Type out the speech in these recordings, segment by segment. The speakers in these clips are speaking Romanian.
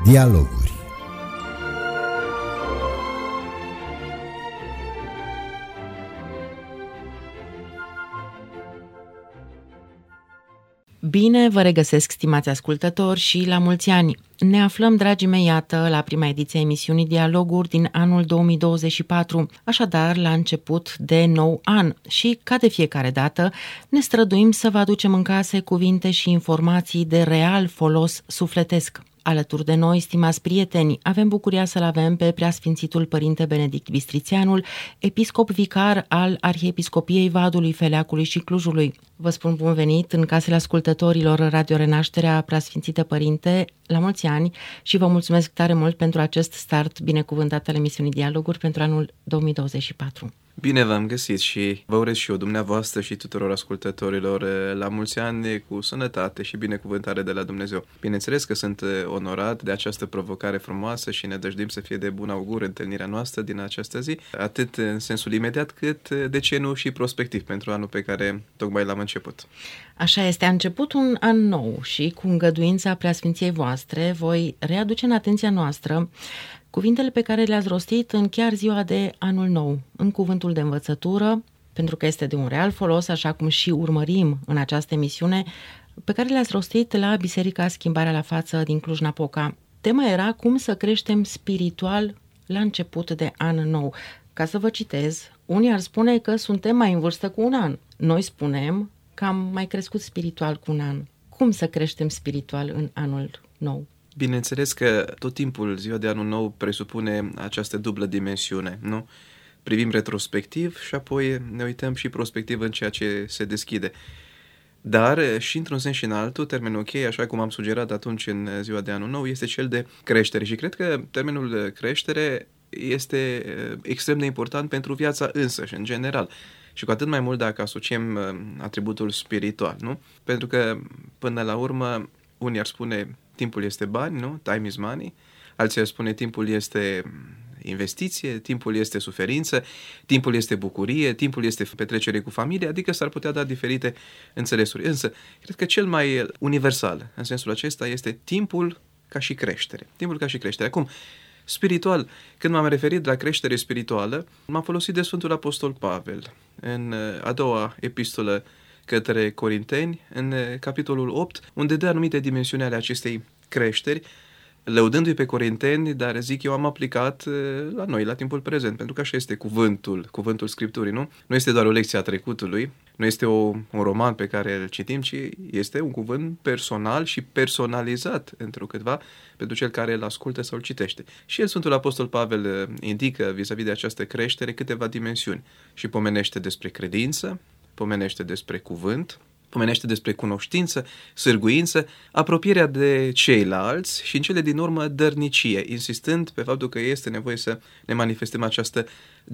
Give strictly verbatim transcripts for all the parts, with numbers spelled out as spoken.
Dialoguri. Bine vă regăsesc, stimați ascultători, și la mulți ani! Ne aflăm, dragii mei, iată, la prima ediție a emisiunii Dialoguri din anul două mii douăzeci și patru, așadar la început de nou an și, ca de fiecare dată, ne străduim să vă aducem în case cuvinte și informații de real folos sufletesc. Alături de noi, stimați prieteni, avem bucuria să-l avem pe Preasfințitul Părinte Benedict Bistrițeanul, episcop vicar al Arhiepiscopiei Vadului, Feleacului și Clujului. Vă spun bun venit în casele ascultătorilor Radio Renașterea, Preasfințite Părinte, la mulți ani, și vă mulțumesc tare mult pentru acest start binecuvântat al emisiunii Dialoguri pentru anul două mii douăzeci și patru. Bine v-am găsit și vă urez și eu, dumneavoastră și tuturor ascultătorilor, la mulți ani cu sănătate și binecuvântare de la Dumnezeu. Bineînțeles că sunt onorat de această provocare frumoasă și ne dăjduim să fie de bun augur întâlnirea noastră din această zi, atât în sensul imediat cât, de ce nu, și prospectiv pentru anul pe care tocmai l-am început. Așa este, a început un an nou și cu îngăduința Preasfinției voastre voi readuce în atenția noastră cuvintele pe care le-ați rostit în chiar ziua de anul nou, în cuvântul de învățătură, pentru că este de un real folos, așa cum și urmărim în această emisiune, pe care le-ați rostit la Biserica Schimbarea la Față din Cluj-Napoca. Tema era cum să creștem spiritual la început de an nou. Ca să vă citez, unii ar spune că suntem mai în vârstă cu un an. Noi spunem că am mai crescut spiritual cu un an. Cum să creștem spiritual în anul nou? Bineînțeles că tot timpul ziua de anul nou presupune această dublă dimensiune, nu? Privim retrospectiv și apoi ne uităm și prospectiv în ceea ce se deschide. Dar și într-un sens și în altul, termenul cheie, așa cum am sugerat atunci în ziua de anul nou, este cel de creștere. Și cred că termenul creștere este extrem de important pentru viața însăși, în general. Și cu atât mai mult dacă asociem atributul spiritual, nu? Pentru că, până la urmă, unii ar spune timpul este bani, nu? Time is money. Alții ar spune timpul este investiție, timpul este suferință, timpul este bucurie, timpul este petrecere cu familie, adică s-ar putea da diferite înțelesuri. Însă, cred că cel mai universal în sensul acesta este timpul ca și creștere. Timpul ca și creștere. Acum, spiritual, când m-am referit la creștere spirituală, m-am folosit de Sfântul Apostol Pavel în a doua epistolă către Corinteni, în capitolul opt, unde dă anumite dimensiuni ale acestei creșteri, lăudându-i pe corinteni, dar zic eu am aplicat la noi, la timpul prezent, pentru că așa este cuvântul, cuvântul Scripturii, nu? Nu este doar o lecție a trecutului, nu este o, un roman pe care îl citim, ci este un cuvânt personal și personalizat, întrucâtva, pentru cel care îl ascultă sau îl citește. Și el, Sfântul Apostol Pavel, indică vis-a-vis de această creștere câteva dimensiuni și pomenește despre credință, pomenește despre cuvânt, pomenește despre cunoștință, sârguință, apropierea de ceilalți și în cele din urmă dărnicie, insistând pe faptul că este nevoie să ne manifestăm această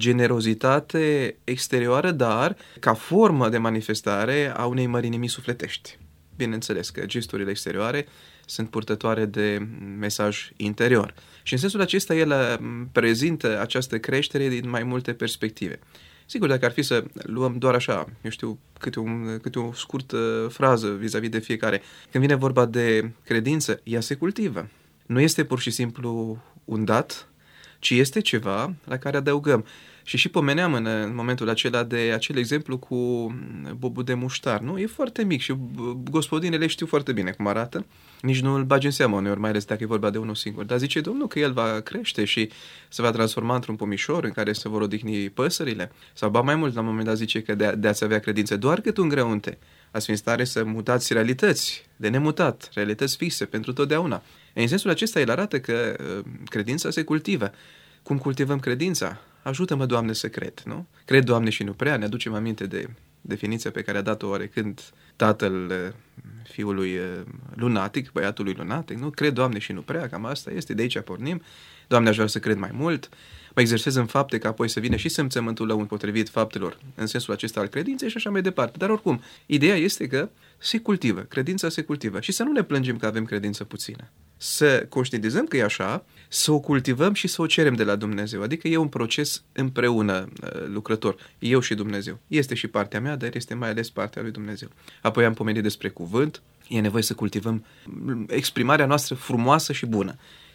generozitate exterioară, dar ca formă de manifestare a unei mărinimii sufletești. Bineînțeles că gesturile exterioare sunt purtătoare de mesaj interior. Și în sensul acesta el prezintă această creștere din mai multe perspective. Sigur, dacă ar fi să luăm doar așa, eu știu, câte, un, câte o scurtă frază vis-a-vis de fiecare. Când vine vorba de credință, ea se cultivă. Nu este pur și simplu un dat, ci este ceva la care adăugăm. Și și pomeneam în, în momentul acela de acel exemplu cu bobul de muștar, nu? E foarte mic și gospodinele știu foarte bine cum arată. Nici nu îl bagi în seamă uneori, mai ales dacă e vorba de unul singur. Dar zice Domnul că el va crește și se va transforma într-un pomișor în care se vor odihni păsările. Sau ba mai mult, la un moment dat zice că de, de a-ți avea credință doar cât un grăunte, ați fi în stare să mutați realități de nemutat, realități fixe pentru totdeauna. În sensul acesta el arată că credința se cultivă. Cum cultivăm credința? Ajută-mă, Doamne, să cred, nu? Cred, Doamne, și nu prea. Ne aducem aminte de definiția pe care a dat-o oarecând tatăl fiului lunatic, băiatului lunatic, nu? Cred, Doamne, și nu prea, cam asta este, de aici pornim. Doamne, aș vrea să cred mai mult, mă exersez în fapte ca apoi să vină și simțământul lăun potrivit faptelor în sensul acesta al credinței și așa mai departe. Dar oricum, ideea este că se cultivă, credința se cultivă și să nu ne plângem că avem credință puțină. Să conștientizăm că e așa, să o cultivăm și să o cerem de la Dumnezeu. Adică e un proces împreună lucrător, eu și Dumnezeu. Este și partea mea, dar este mai ales partea lui Dumnezeu. Apoi am pomenit despre cuvânt, e nevoie să cultivăm exprimarea noastră frumoasă și bună.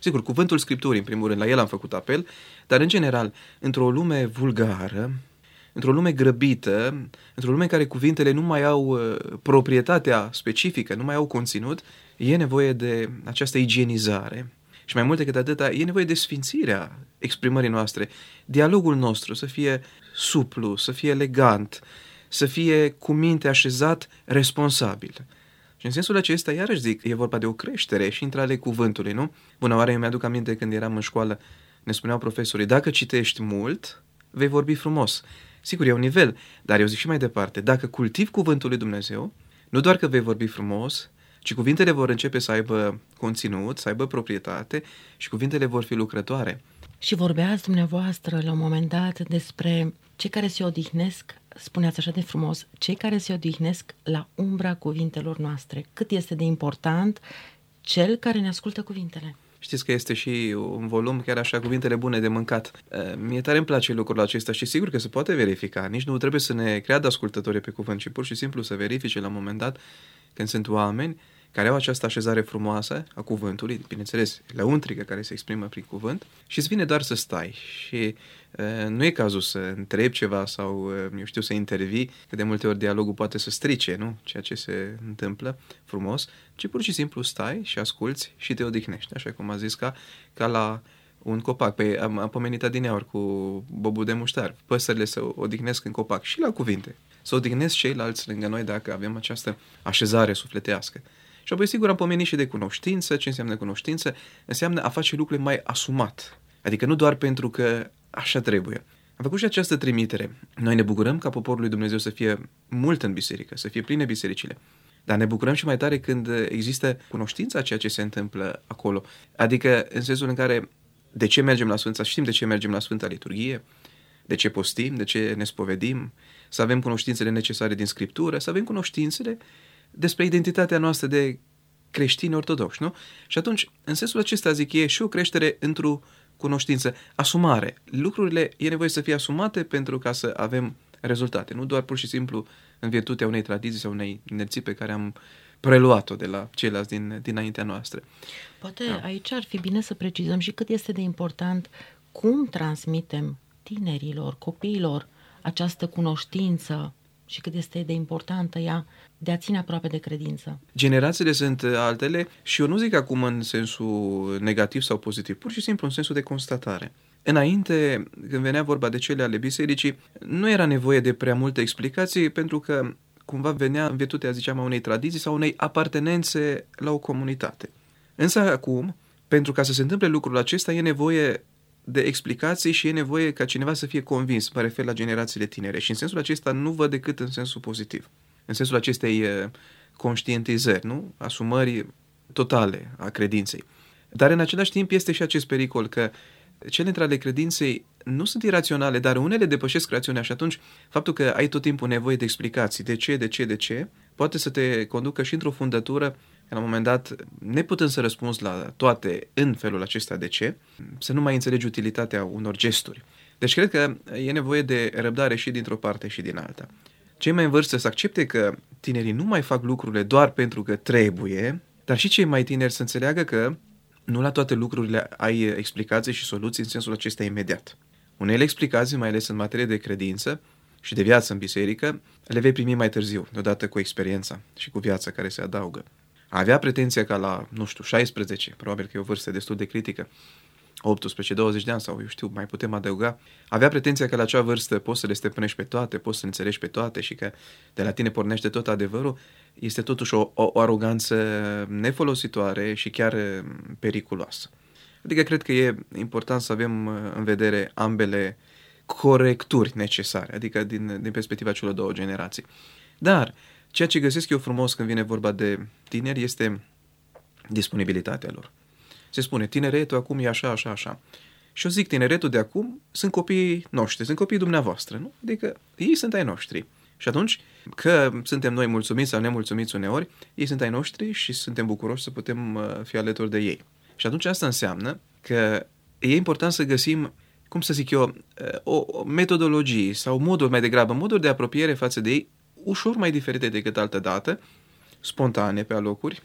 Sigur, cuvântul Scripturii, în primul rând, la el am făcut apel, dar în general, într-o lume vulgară, într-o lume grăbită, într-o lume în care cuvintele nu mai au uh, proprietatea specifică, nu mai au conținut, e nevoie de această igienizare. Și mai mult decât atâta, e nevoie de sfințirea exprimării noastre. Dialogul nostru să fie suplu, să fie elegant, să fie cu minte așezat, responsabil. Și în sensul acesta, iarăși zic, e vorba de o creștere și între ale cuvântului, nu? Bună oară, eu mi-aduc aminte când eram în școală, ne spuneau profesorii, dacă citești mult, vei vorbi frumos. Sigur, e un nivel, dar eu zic și mai departe, dacă cultivi cuvântul lui Dumnezeu, nu doar că vei vorbi frumos, ci cuvintele vor începe să aibă conținut, să aibă proprietate și cuvintele vor fi lucrătoare. Și vorbeați dumneavoastră la un moment dat despre cei care se odihnesc, spuneați așa de frumos, cei care se odihnesc la umbra cuvintelor noastre. Cât este de important cel care ne ascultă cuvintele. Știți că este și un volum, chiar așa, cuvintele bune de mâncat. Mie tare îmi place lucrul acesta și sigur că se poate verifica. Nici nu trebuie să ne creadă ascultătorii pe cuvânt, ci pur și simplu să verifice la un moment dat când sunt oameni care au această așezare frumoasă a cuvântului, bineînțeles, lăuntrică care se exprimă prin cuvânt, și îți vine doar să stai. Și uh, nu e cazul să întrebi ceva sau, uh, eu știu, să intervii, că de multe ori dialogul poate să strice, nu? Ceea ce se întâmplă frumos, ci pur și simplu stai și asculți și te odihnești, așa cum a zis, ca, ca la un copac. Păi am, am pomenit adineauri cu bobul de muștar. Păsările se odihnesc în copac și la cuvinte. Să odihnesc ceilalți lângă noi dacă avem această așezare sufletească. Și apoi, sigur, am pomenit și de cunoștință. Ce înseamnă cunoștință? Înseamnă a face lucrurile mai asumat. Adică nu doar pentru că așa trebuie. Am făcut și această trimitere. Noi ne bucurăm ca poporul lui Dumnezeu să fie mult în biserică, să fie pline bisericile. Dar ne bucurăm și mai tare când există cunoștința a ceea ce se întâmplă acolo. Adică în sensul în care de ce mergem la Sfânta, știm de ce mergem la Sfânta Liturghie, de ce postim, de ce ne spovedim, să avem cunoștințele necesare din Scriptură, să avem cunoștințele despre identitatea noastră de creștini ortodoxi, nu? Și atunci, în sensul acesta, zic, e și o creștere într-o cunoștință, asumare. Lucrurile e nevoie să fie asumate pentru ca să avem rezultate, nu doar pur și simplu în virtutea unei tradiții sau unei inerții pe care am preluat-o de la ceilalți din, dinaintea noastră. Poate da. Aici ar fi bine să precizăm și cât este de important cum transmitem tinerilor, copiilor această cunoștință și cât este de importantă ea de a ține aproape de credință. Generațiile sunt altele și eu nu zic acum în sensul negativ sau pozitiv, pur și simplu în sensul de constatare. Înainte, când venea vorba de cele ale bisericii, nu era nevoie de prea multe explicații pentru că cumva venea în virtutea, ziceam, a unei tradiții sau unei apartenențe la o comunitate. Însă acum, pentru ca să se întâmple lucrul acesta, e nevoie de explicații și e nevoie ca cineva să fie convins, mă refer la generațiile tinere. Și în sensul acesta nu văd decât în sensul pozitiv. În sensul acestei conștientizări, nu? Asumări totale a credinței. Dar în același timp este și acest pericol că cele între ale credinței nu sunt iraționale, dar unele depășesc rațiunea și atunci faptul că ai tot timpul nevoie de explicații, de ce, de ce, de ce, poate să te conducă și într-o fundătură, la un moment dat, neputând să răspunzi la toate în felul acesta de ce, să nu mai înțelegi utilitatea unor gesturi. Deci cred că e nevoie de răbdare și dintr-o parte și din alta. Cei mai în vârstă să accepte că tinerii nu mai fac lucrurile doar pentru că trebuie, dar și cei mai tineri să înțeleagă că nu la toate lucrurile ai explicații și soluții în sensul acesta imediat. Unele explicații, mai ales în materie de credință și de viață în biserică, le vei primi mai târziu, deodată cu experiența și cu viața care se adaugă. A avea pretenția ca la, nu știu, șaisprezece, probabil că e o vârstă destul de critică, optsprezece douăzeci de ani sau, eu știu, mai putem adăuga, avea pretenția că la acea vârstă poți să le stăpânești pe toate, poți să înțelegi pe toate și că de la tine pornește tot adevărul, este totuși o, o, o aroganță nefolositoare și chiar periculoasă. Adică cred că e important să avem în vedere ambele corecturi necesare, adică din, din perspectiva celor două generații. Dar ceea ce găsesc eu frumos când vine vorba de tineri este disponibilitatea lor. Se spune, tineretul acum e așa, așa, așa. Și eu zic, tineretul de acum sunt copiii noștri, sunt copiii dumneavoastră, nu? Adică ei sunt ai noștri. Și atunci, că suntem noi mulțumiți sau nemulțumiți uneori, ei sunt ai noștri și suntem bucuroși să putem fi alături de ei. Și atunci asta înseamnă că e important să găsim, cum să zic eu, o metodologie sau moduri mai degrabă, moduri de apropiere față de ei, ușor mai diferite decât altă dată, spontane pe alocuri,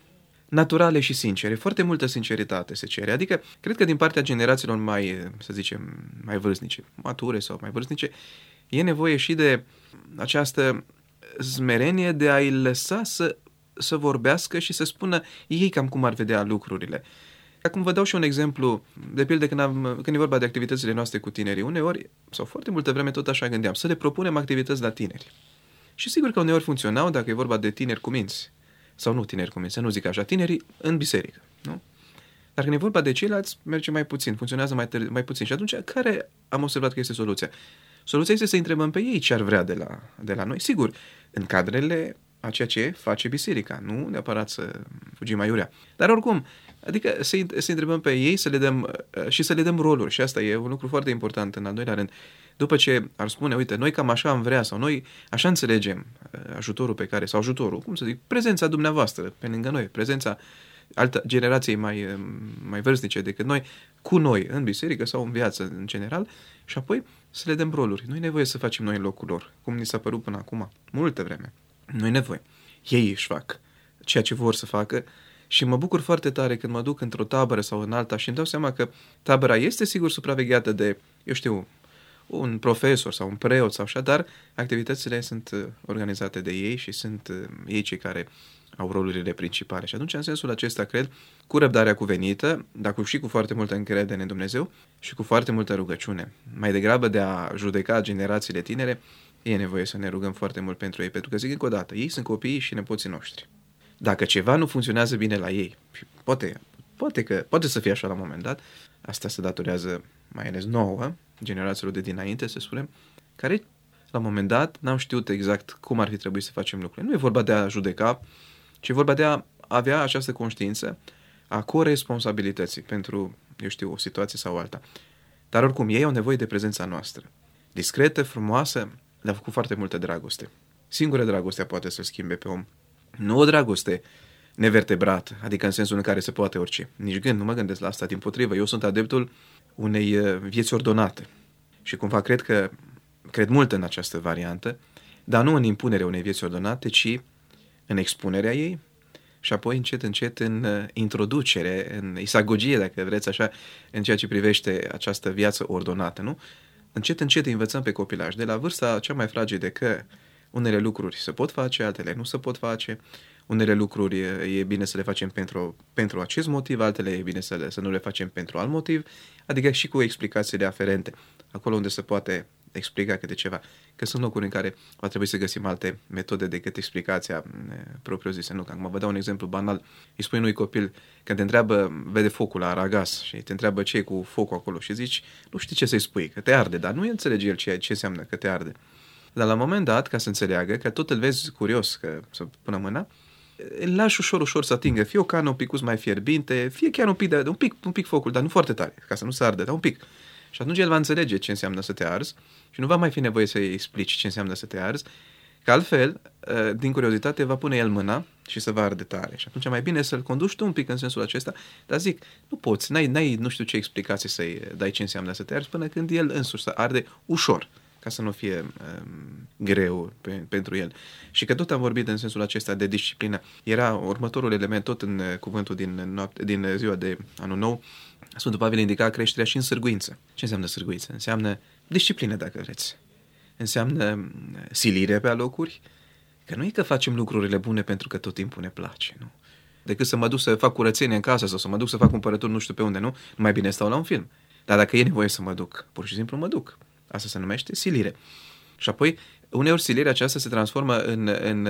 naturale și sincere. Foarte multă sinceritate se cere. Adică, cred că din partea generațiilor mai, să zicem, mai vârstnice, mature sau mai vârstnice, e nevoie și de această smerenie de a-i lăsa să, să vorbească și să spună ei cam cum ar vedea lucrurile. Acum vă dau și un exemplu, de pildă când, am, când e vorba de activitățile noastre cu tinerii. Uneori, sau foarte multă vreme tot așa gândeam, să le propunem activități la tineri. Și sigur că uneori funcționau dacă e vorba de tineri cu minți. Sau nu tineri cu minți, să nu zic așa, tinerii în biserică. Nu? Dar când e vorba de ceilalți, merge mai puțin, funcționează mai, târ- mai puțin. Și atunci, care am observat că este soluția? Soluția este să întrebăm pe ei ce ar vrea de la, de la noi. Sigur, în cadrele a ceea ce face biserica, nu neapărat să fugim aiurea. Dar oricum, adică să, să întrebăm pe ei să le dăm, și să le dăm roluri. Și asta e un lucru foarte important în al doilea rând. După ce ar spune, uite, noi cam așa am vrea sau noi așa înțelegem ajutorul pe care, sau ajutorul, cum să zic, prezența dumneavoastră pe lângă noi, prezența altă generației mai, mai vârstnice decât noi, cu noi în biserică sau în viață în general, și apoi să le dăm roluri. Nu e nevoie să facem noi în locul lor, cum ni s-a părut până acum, multă vreme. Nu e nevoie. Ei își fac ceea ce vor să facă și mă bucur foarte tare când mă duc într-o tabără sau în alta și îmi dau seama că tabăra este sigur supravegheată de, eu știu, un profesor sau un preot sau așa, dar activitățile sunt organizate de ei și sunt ei cei care au rolurile principale. Și atunci, în sensul acesta, cred, cu răbdarea cuvenită, dar cu, și cu foarte multă încredere în Dumnezeu și cu foarte multă rugăciune. Mai degrabă de a judeca generațiile tinere, e nevoie să ne rugăm foarte mult pentru ei, pentru că, zic încă o dată, ei sunt copiii și nepoții noștri. Dacă ceva nu funcționează bine la ei, și poate, poate, că, poate să fie așa la un moment dat, asta se datorează mai ales nouă, generațiilor de dinainte, să spunem, care, la un moment dat, n-au știut exact cum ar fi trebuit să facem lucrurile. Nu e vorba de a judeca, ci e vorba de a avea această conștiință a coresponsabilității pentru, eu știu, o situație sau alta. Dar oricum, ei au nevoie de prezența noastră. Discretă, frumoasă, dar cu foarte multă dragoste. Singura dragostea poate să schimbe pe om. Nu o dragoste nevertebrată, adică în sensul în care se poate orice. Nici gând, nu mă gândesc la asta, dimpotrivă. Eu sunt adeptul unei vieți ordonate. Și cumva cred că, cred mult în această variantă, dar nu în impunerea unei vieți ordonate, ci în expunerea ei și apoi încet, încet în introducere, în isagogie, dacă vreți așa, în ceea ce privește această viață ordonată, nu? Încet, încet învățăm pe copilaj, de la vârsta cea mai fragedă, că unele lucruri se pot face, altele nu se pot face, unele lucruri e bine să le facem pentru, pentru acest motiv, altele e bine să, le, să nu le facem pentru alt motiv, adică și cu explicațiile aferente, acolo unde se poate explica câte ceva, că sunt locuri în care va trebui să găsim alte metode decât explicația propriu-zisă. Nu, acum vă dau un exemplu banal. Îi spui unui copil, când te întreabă, vede focul la aragaz și te întreabă ce e cu focul acolo și zici, nu știi ce să-i spui, că te arde, dar nu înțelege el ce, ce înseamnă că te arde. Dar la un moment dat, ca să înțeleagă, că tot îl vezi curios, că să pună mâna, îl lași ușor, ușor să atingă fie o cană un pic mai fierbinte, fie chiar un pic, de, un pic, un pic focul, dar nu foarte tare, ca să nu se arde, dar un pic. Și atunci el va înțelege ce înseamnă să te arzi și nu va mai fi nevoie să-i explici ce înseamnă să te arzi, că altfel, din curiozitate, va pune el mâna și să va arde tare. Și atunci mai bine să-l conduci tu un pic în sensul acesta, dar zic, nu poți, n-ai, n-ai nu știu ce explicație să-i dai ce înseamnă să te arzi până când el însuși să arde ușor, ca să nu fie um, greu pe, pentru el. Și că tot am vorbit în sensul acesta de disciplină, era următorul element tot în cuvântul din, noapte, din ziua de Anul Nou, Sfântul Pavel indica creșterea și în sârguință. Ce înseamnă sârguință? Înseamnă disciplină, dacă vreți. Înseamnă silire pe alocuri, că nu e că facem lucrurile bune pentru că tot timpul ne place, nu? Decât să mă duc să fac curățenie în casă sau să mă duc să fac cumpărături nu știu pe unde, nu? Nu mai bine stau la un film. Dar dacă e nevoie să mă duc, pur și simplu mă duc. Asta se numește silire. Și apoi, uneori silirea aceasta se transformă în, în,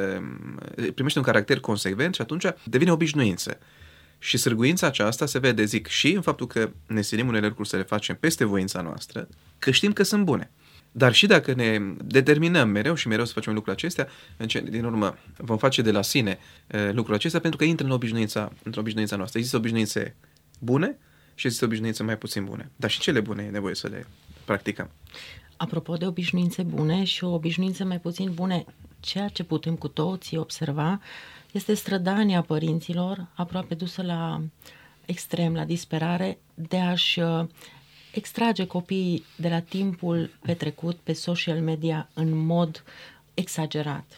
în primește un caracter consecvent și atunci devine obișnuință. Și sârguința aceasta se vede, zic, și în faptul că ne silim unele lucruri să le facem peste voința noastră, că știm că sunt bune. Dar și dacă ne determinăm mereu și mereu să facem lucrurile acestea, din urmă vom face de la sine lucrul acesta pentru că intră în obișnuința, într-o obișnuința noastră. Există obișnuințe bune și există obișnuințe mai puțin bune. Dar și cele bune e nevoie să le practicăm. Apropo de obișnuințe bune și o obișnuințe mai puțin bune, ceea ce putem cu toții observa este strădania părinților, aproape dusă la extrem, la disperare, de a-și extrage copiii de la timpul petrecut pe social media în mod exagerat.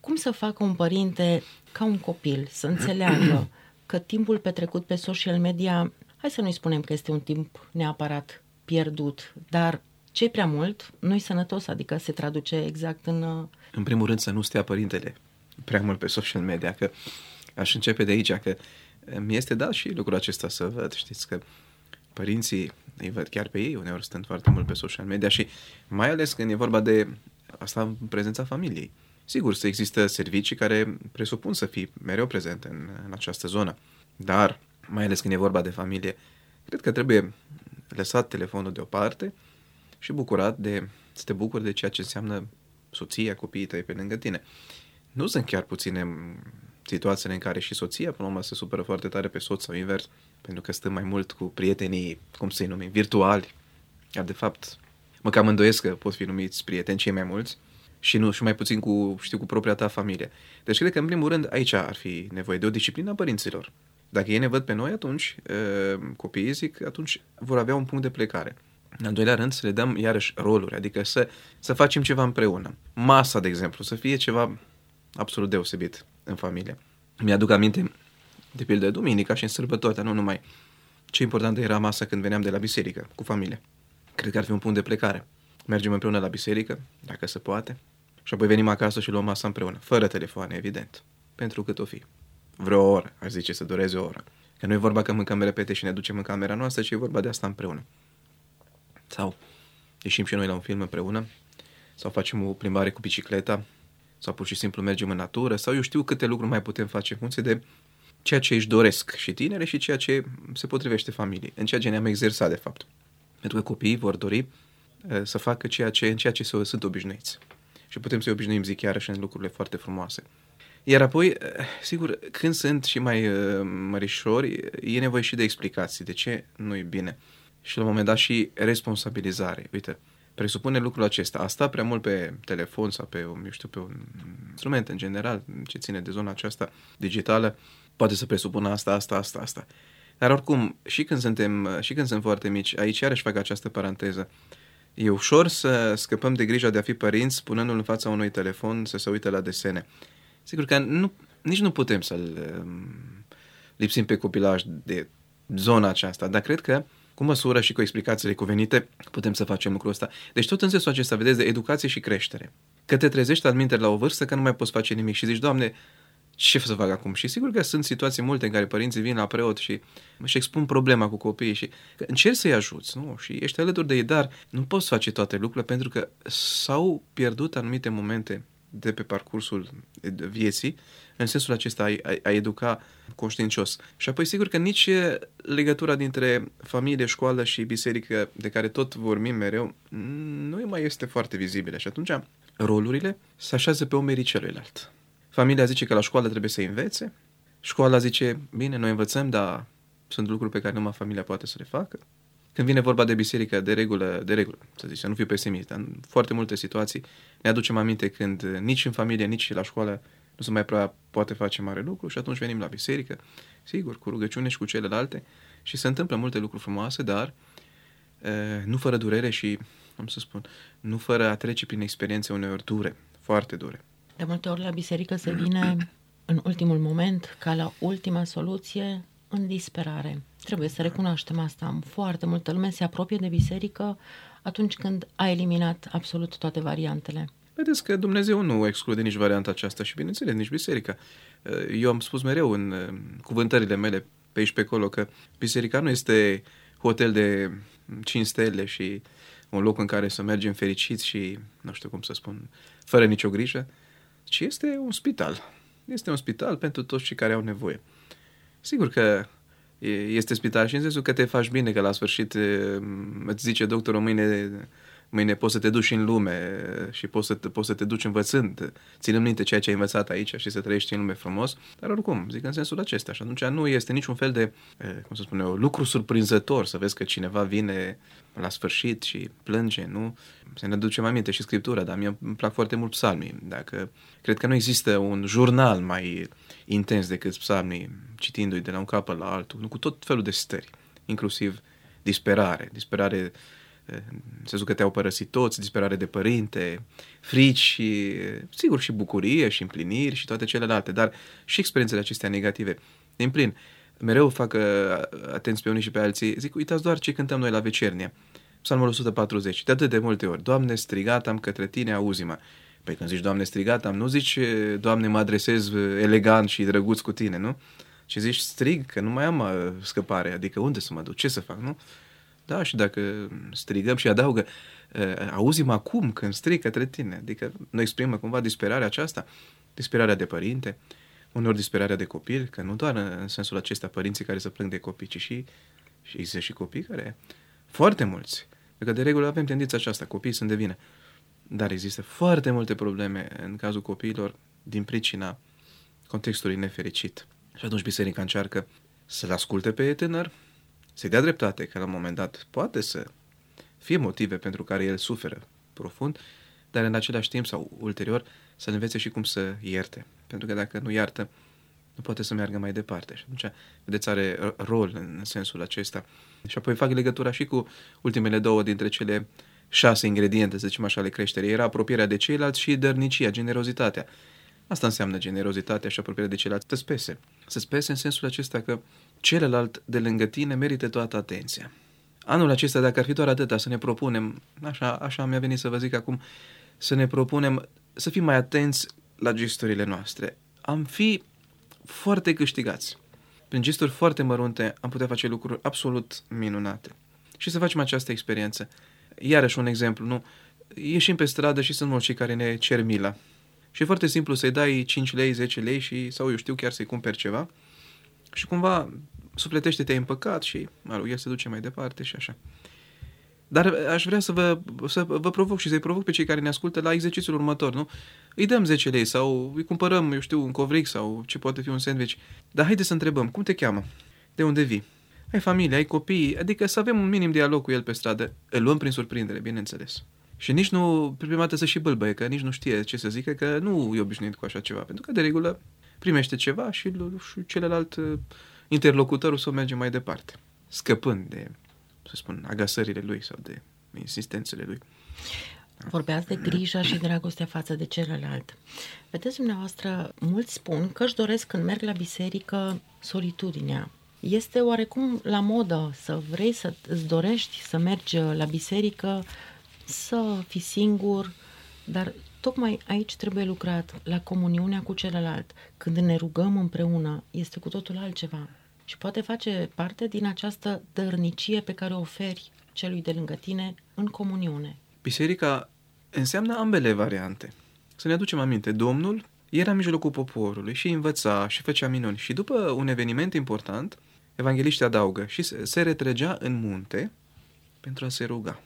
Cum să facă un părinte ca un copil să înțeleagă că timpul petrecut pe social media, hai să nu-i spunem că este un timp neapărat pierdut, dar ce prea mult nu-i sănătos, adică se traduce exact în... În primul rând să nu stea părintele prea mult pe social media, că aș începe de aici, că mi este dat și lucrul acesta să văd, știți că părinții îi văd chiar pe ei, uneori stând foarte mult pe social media și mai ales când e vorba de asta în prezența familiei. Sigur, să există servicii care presupun să fii mereu prezent în, în această zonă, dar mai ales când e vorba de familie, cred că trebuie lăsat telefonul deoparte și bucurat de, să te bucuri de ceea ce înseamnă soția, copiii tăi pe lângă tine. Nu sunt chiar puține situațiile în care și soția, până la urmă, se supără foarte tare pe soț sau invers, pentru că stăm mai mult cu prietenii, cum să-i numim, virtuali. Iar de fapt, mă cam îndoiesc că pot fi numiți prieteni cei mai mulți și nu și mai puțin cu, știu, cu propria ta familie. Deci cred că, în primul rând, aici ar fi nevoie de o disciplină a părinților. Dacă ei ne văd pe noi, atunci, copiii, zic, atunci vor avea un punct de plecare. În al doilea rând, să le dăm iarăși roluri, adică să, să facem ceva împreună. Masa, de exemplu, să fie ceva absolut deosebit în familie. Mi-aduc aminte, de pildă, duminica și în sărbători, dar nu numai. Ce importantă era masa când veneam de la biserică, cu familie. Cred că ar fi un punct de plecare. Mergem împreună la biserică, dacă se poate, și apoi venim acasă și luăm masa împreună, fără telefoane, evident. Pentru cât o fi. Vreo oră, aș zice, să dureze o oră. Că nu e vorba că mâncăm repede și ne ducem în camera noastră, ci e vorba de asta împreună. Sau ieșim și noi la un film împreună, sau facem o plimbare cu bicicleta, sau pur și simplu mergem în natură, sau eu știu câte lucruri mai putem face în funcție de ceea ce își doresc și tinere și ceea ce se potrivește familiei, în ceea ce ne-am exersat, de fapt. Pentru că copiii vor dori uh, să facă ceea ce, în ceea ce se, sunt obișnuiți. Și putem să-i obișnuim, zic, iarăși în lucrurile foarte frumoase. Iar apoi, uh, sigur, când sunt și mai uh, mărișori, e nevoie și de explicații de ce nu e bine. Și la un moment dat și responsabilizare. Uite, presupune lucrul acesta. A sta prea mult pe telefon sau pe, eu știu, pe un instrument în general, ce ține de zona aceasta digitală, poate să presupună asta, asta, asta, asta. Dar oricum, și când suntem, și când sunt foarte mici, aici iarăși fac această paranteză. E ușor să scăpăm de grija de a fi părinți, punându-l în fața unui telefon să se uite la desene. Sigur că nu, nici nu putem să-l um, lipsim pe copilaj de zona aceasta, dar cred că cu măsură și cu explicațiile cuvenite putem să facem lucrul ăsta. Deci tot în sensul acesta, vedeți, de educație și creștere. Că te trezești adminteri la o vârstă că nu mai poți face nimic și zici, Doamne, ce să fac acum? Și sigur că sunt situații multe în care părinții vin la preot și își expun problema cu copiii și încerci să-i ajuți, nu? Și ești alături de ei, dar nu poți face toate lucrurile pentru că s-au pierdut anumite momente de pe parcursul vieții, în sensul acesta a, a, a educa conștiincios. Și apoi sigur că nici legătura dintre familie, școală și biserică, de care tot vorbim mereu, nu mai este foarte vizibilă. Și atunci rolurile se așează pe umerii celuilalt. Familia zice că la școală trebuie să învețe, școala zice, bine, noi învățăm, dar sunt lucruri pe care numai familia poate să le facă. Când vine vorba de biserică, de regulă, de regulă, să zic, să nu fiu pesimist, dar în foarte multe situații ne aducem aminte când nici în familie, nici la școală nu se mai prea poate face mare lucru și atunci venim la biserică, sigur, cu rugăciune și cu celelalte și se întâmplă multe lucruri frumoase, dar e, nu fără durere și, cum să spun, nu fără a trece prin experiențe uneori dure, foarte dure. De multe ori la biserică se vine în ultimul moment, ca la ultima soluție, în disperare. Trebuie să recunoaștem asta. Foarte multă lume se apropie de biserică atunci când a eliminat absolut toate variantele. Vedeți că Dumnezeu nu exclude nici varianta aceasta și, bineînțeles, nici biserica. Eu am spus mereu în cuvântările mele pe aici pe acolo că biserica nu este hotel de cinci stele și un loc în care să mergem fericiți și, nu știu cum să spun, fără nicio grijă, ci este un spital. Este un spital pentru toți cei care au nevoie. Sigur că este spital și în sensul că te faci bine, că la sfârșit îți zice doctorul mâine, mâine poți să te duci în lume și poți să te, poți să te duci învățând, ținând minte ceea ce ai învățat aici și să trăiești în lume frumos, dar oricum, zic în sensul acesta și atunci nu este niciun fel de, cum să spun eu, lucru surprinzător să vezi că cineva vine la sfârșit și plânge, nu? Să ne ducem aminte și Scriptura, dar mie îmi plac foarte mult psalmii. Dacă, cred că nu există un jurnal mai intens decât psalmii, citindu-i de la un capăt la altul, cu tot felul de stări, inclusiv disperare, disperare se că te-au părăsit toți, disperare de părinte, frici și, sigur, și bucurie și împliniri și toate celelalte, dar și experiențele acestea negative. Din plin, mereu fac uh, atenți pe unii și pe alții, zic, uitați doar ce cântăm noi la vecernie. Psalmul o sută patruzeci, de atât de multe ori, Doamne, strigat am către Tine, auzi-mă. Păi când zici, Doamne, strigat am, nu zici, Doamne, mă adresez elegant și drăguț cu Tine, nu? Și zici, strig, că nu mai am uh, scăpare, adică unde să mă duc, ce să fac, nu? Da, și dacă strigăm și adaugă, uh, auzi-mă acum când strig către Tine, adică noi exprimă cumva disperarea aceasta, disperarea de părinte, uneori disperarea de copil, că nu doar în sensul acesta părinții care se plâng de copii, ci și, și există și copii care, foarte mulți, pentru că de regulă avem tendința aceasta, copiii sunt de vină, dar există foarte multe probleme în cazul copiilor din pricina contextului nefericit. Și atunci biserica încearcă să-l asculte pe tânăr, să-i dea dreptate, că la un moment dat poate să fie motive pentru care el suferă profund, dar în același timp sau ulterior să-l învețe și cum să ierte. Pentru că dacă nu iartă, nu poate să meargă mai departe. Și atunci, vedeți, are rol în sensul acesta. Și apoi fac legătura și cu ultimele două dintre cele șase ingrediente, să zicem așa, ale creșterii. Era apropierea de ceilalți și dărnicia, generozitatea. Asta înseamnă generozitatea și apropierea de ceilalți. Să spese. Să spese în sensul acesta că celălalt de lângă tine merită toată atenția. Anul acesta, dacă ar fi doar atâta, să ne propunem, așa, așa mi-a venit să vă zic acum, să ne propunem să fim mai atenți la gesturile noastre. Am fi foarte câștigați. Prin gesturi foarte mărunte am putea face lucruri absolut minunate. Și să facem această experiență. Iarăși un exemplu, nu? Ieșim pe stradă și sunt mulți care ne cer mila. Și e foarte simplu să-i dai cinci lei, zece lei și, sau eu știu, chiar să-i cumperi ceva și cumva sufletește-te în păcat și, mă rog, el se duce mai departe și așa. Dar aș vrea să vă, să vă provoc și să-i provoc pe cei care ne ascultă la exercițiul următor, nu? Îi dăm zece lei sau îi cumpărăm, eu știu, un covric sau ce poate fi un sandwich. Dar haide să întrebăm, cum te cheamă? De unde vii? Ai familie, ai copii, adică să avem un minim dialog cu el pe stradă. Îl luăm prin surprindere, bineînțeles. Și nici nu, prima dată să și bâlbăie, că nici nu știe ce să zică, că nu e obișnuit cu așa ceva. Pentru că, de regulă, primește ceva și, și celălalt interlocutorul să merge mai departe, scăpând de, să spun, agasările lui sau de insistențele lui. Vorbeați de grija și dragostea față de celălalt. Vedeți, dumneavoastră, mulți spun că își doresc când merg la biserică solitudinea. Este oarecum la modă să vrei să îți dorești să mergi la biserică, să fii singur, dar tocmai aici trebuie lucrat, la comuniunea cu celălalt. Când ne rugăm împreună, este cu totul altceva. Și poate face parte din această dărnicie pe care o oferi celui de lângă tine în comuniune. Biserica înseamnă ambele variante. Să ne aducem aminte, Domnul era în mijlocul poporului și învăța și făcea minuni. Și după un eveniment important, evangheliștii adaugă și se retrăgea în munte pentru a se ruga.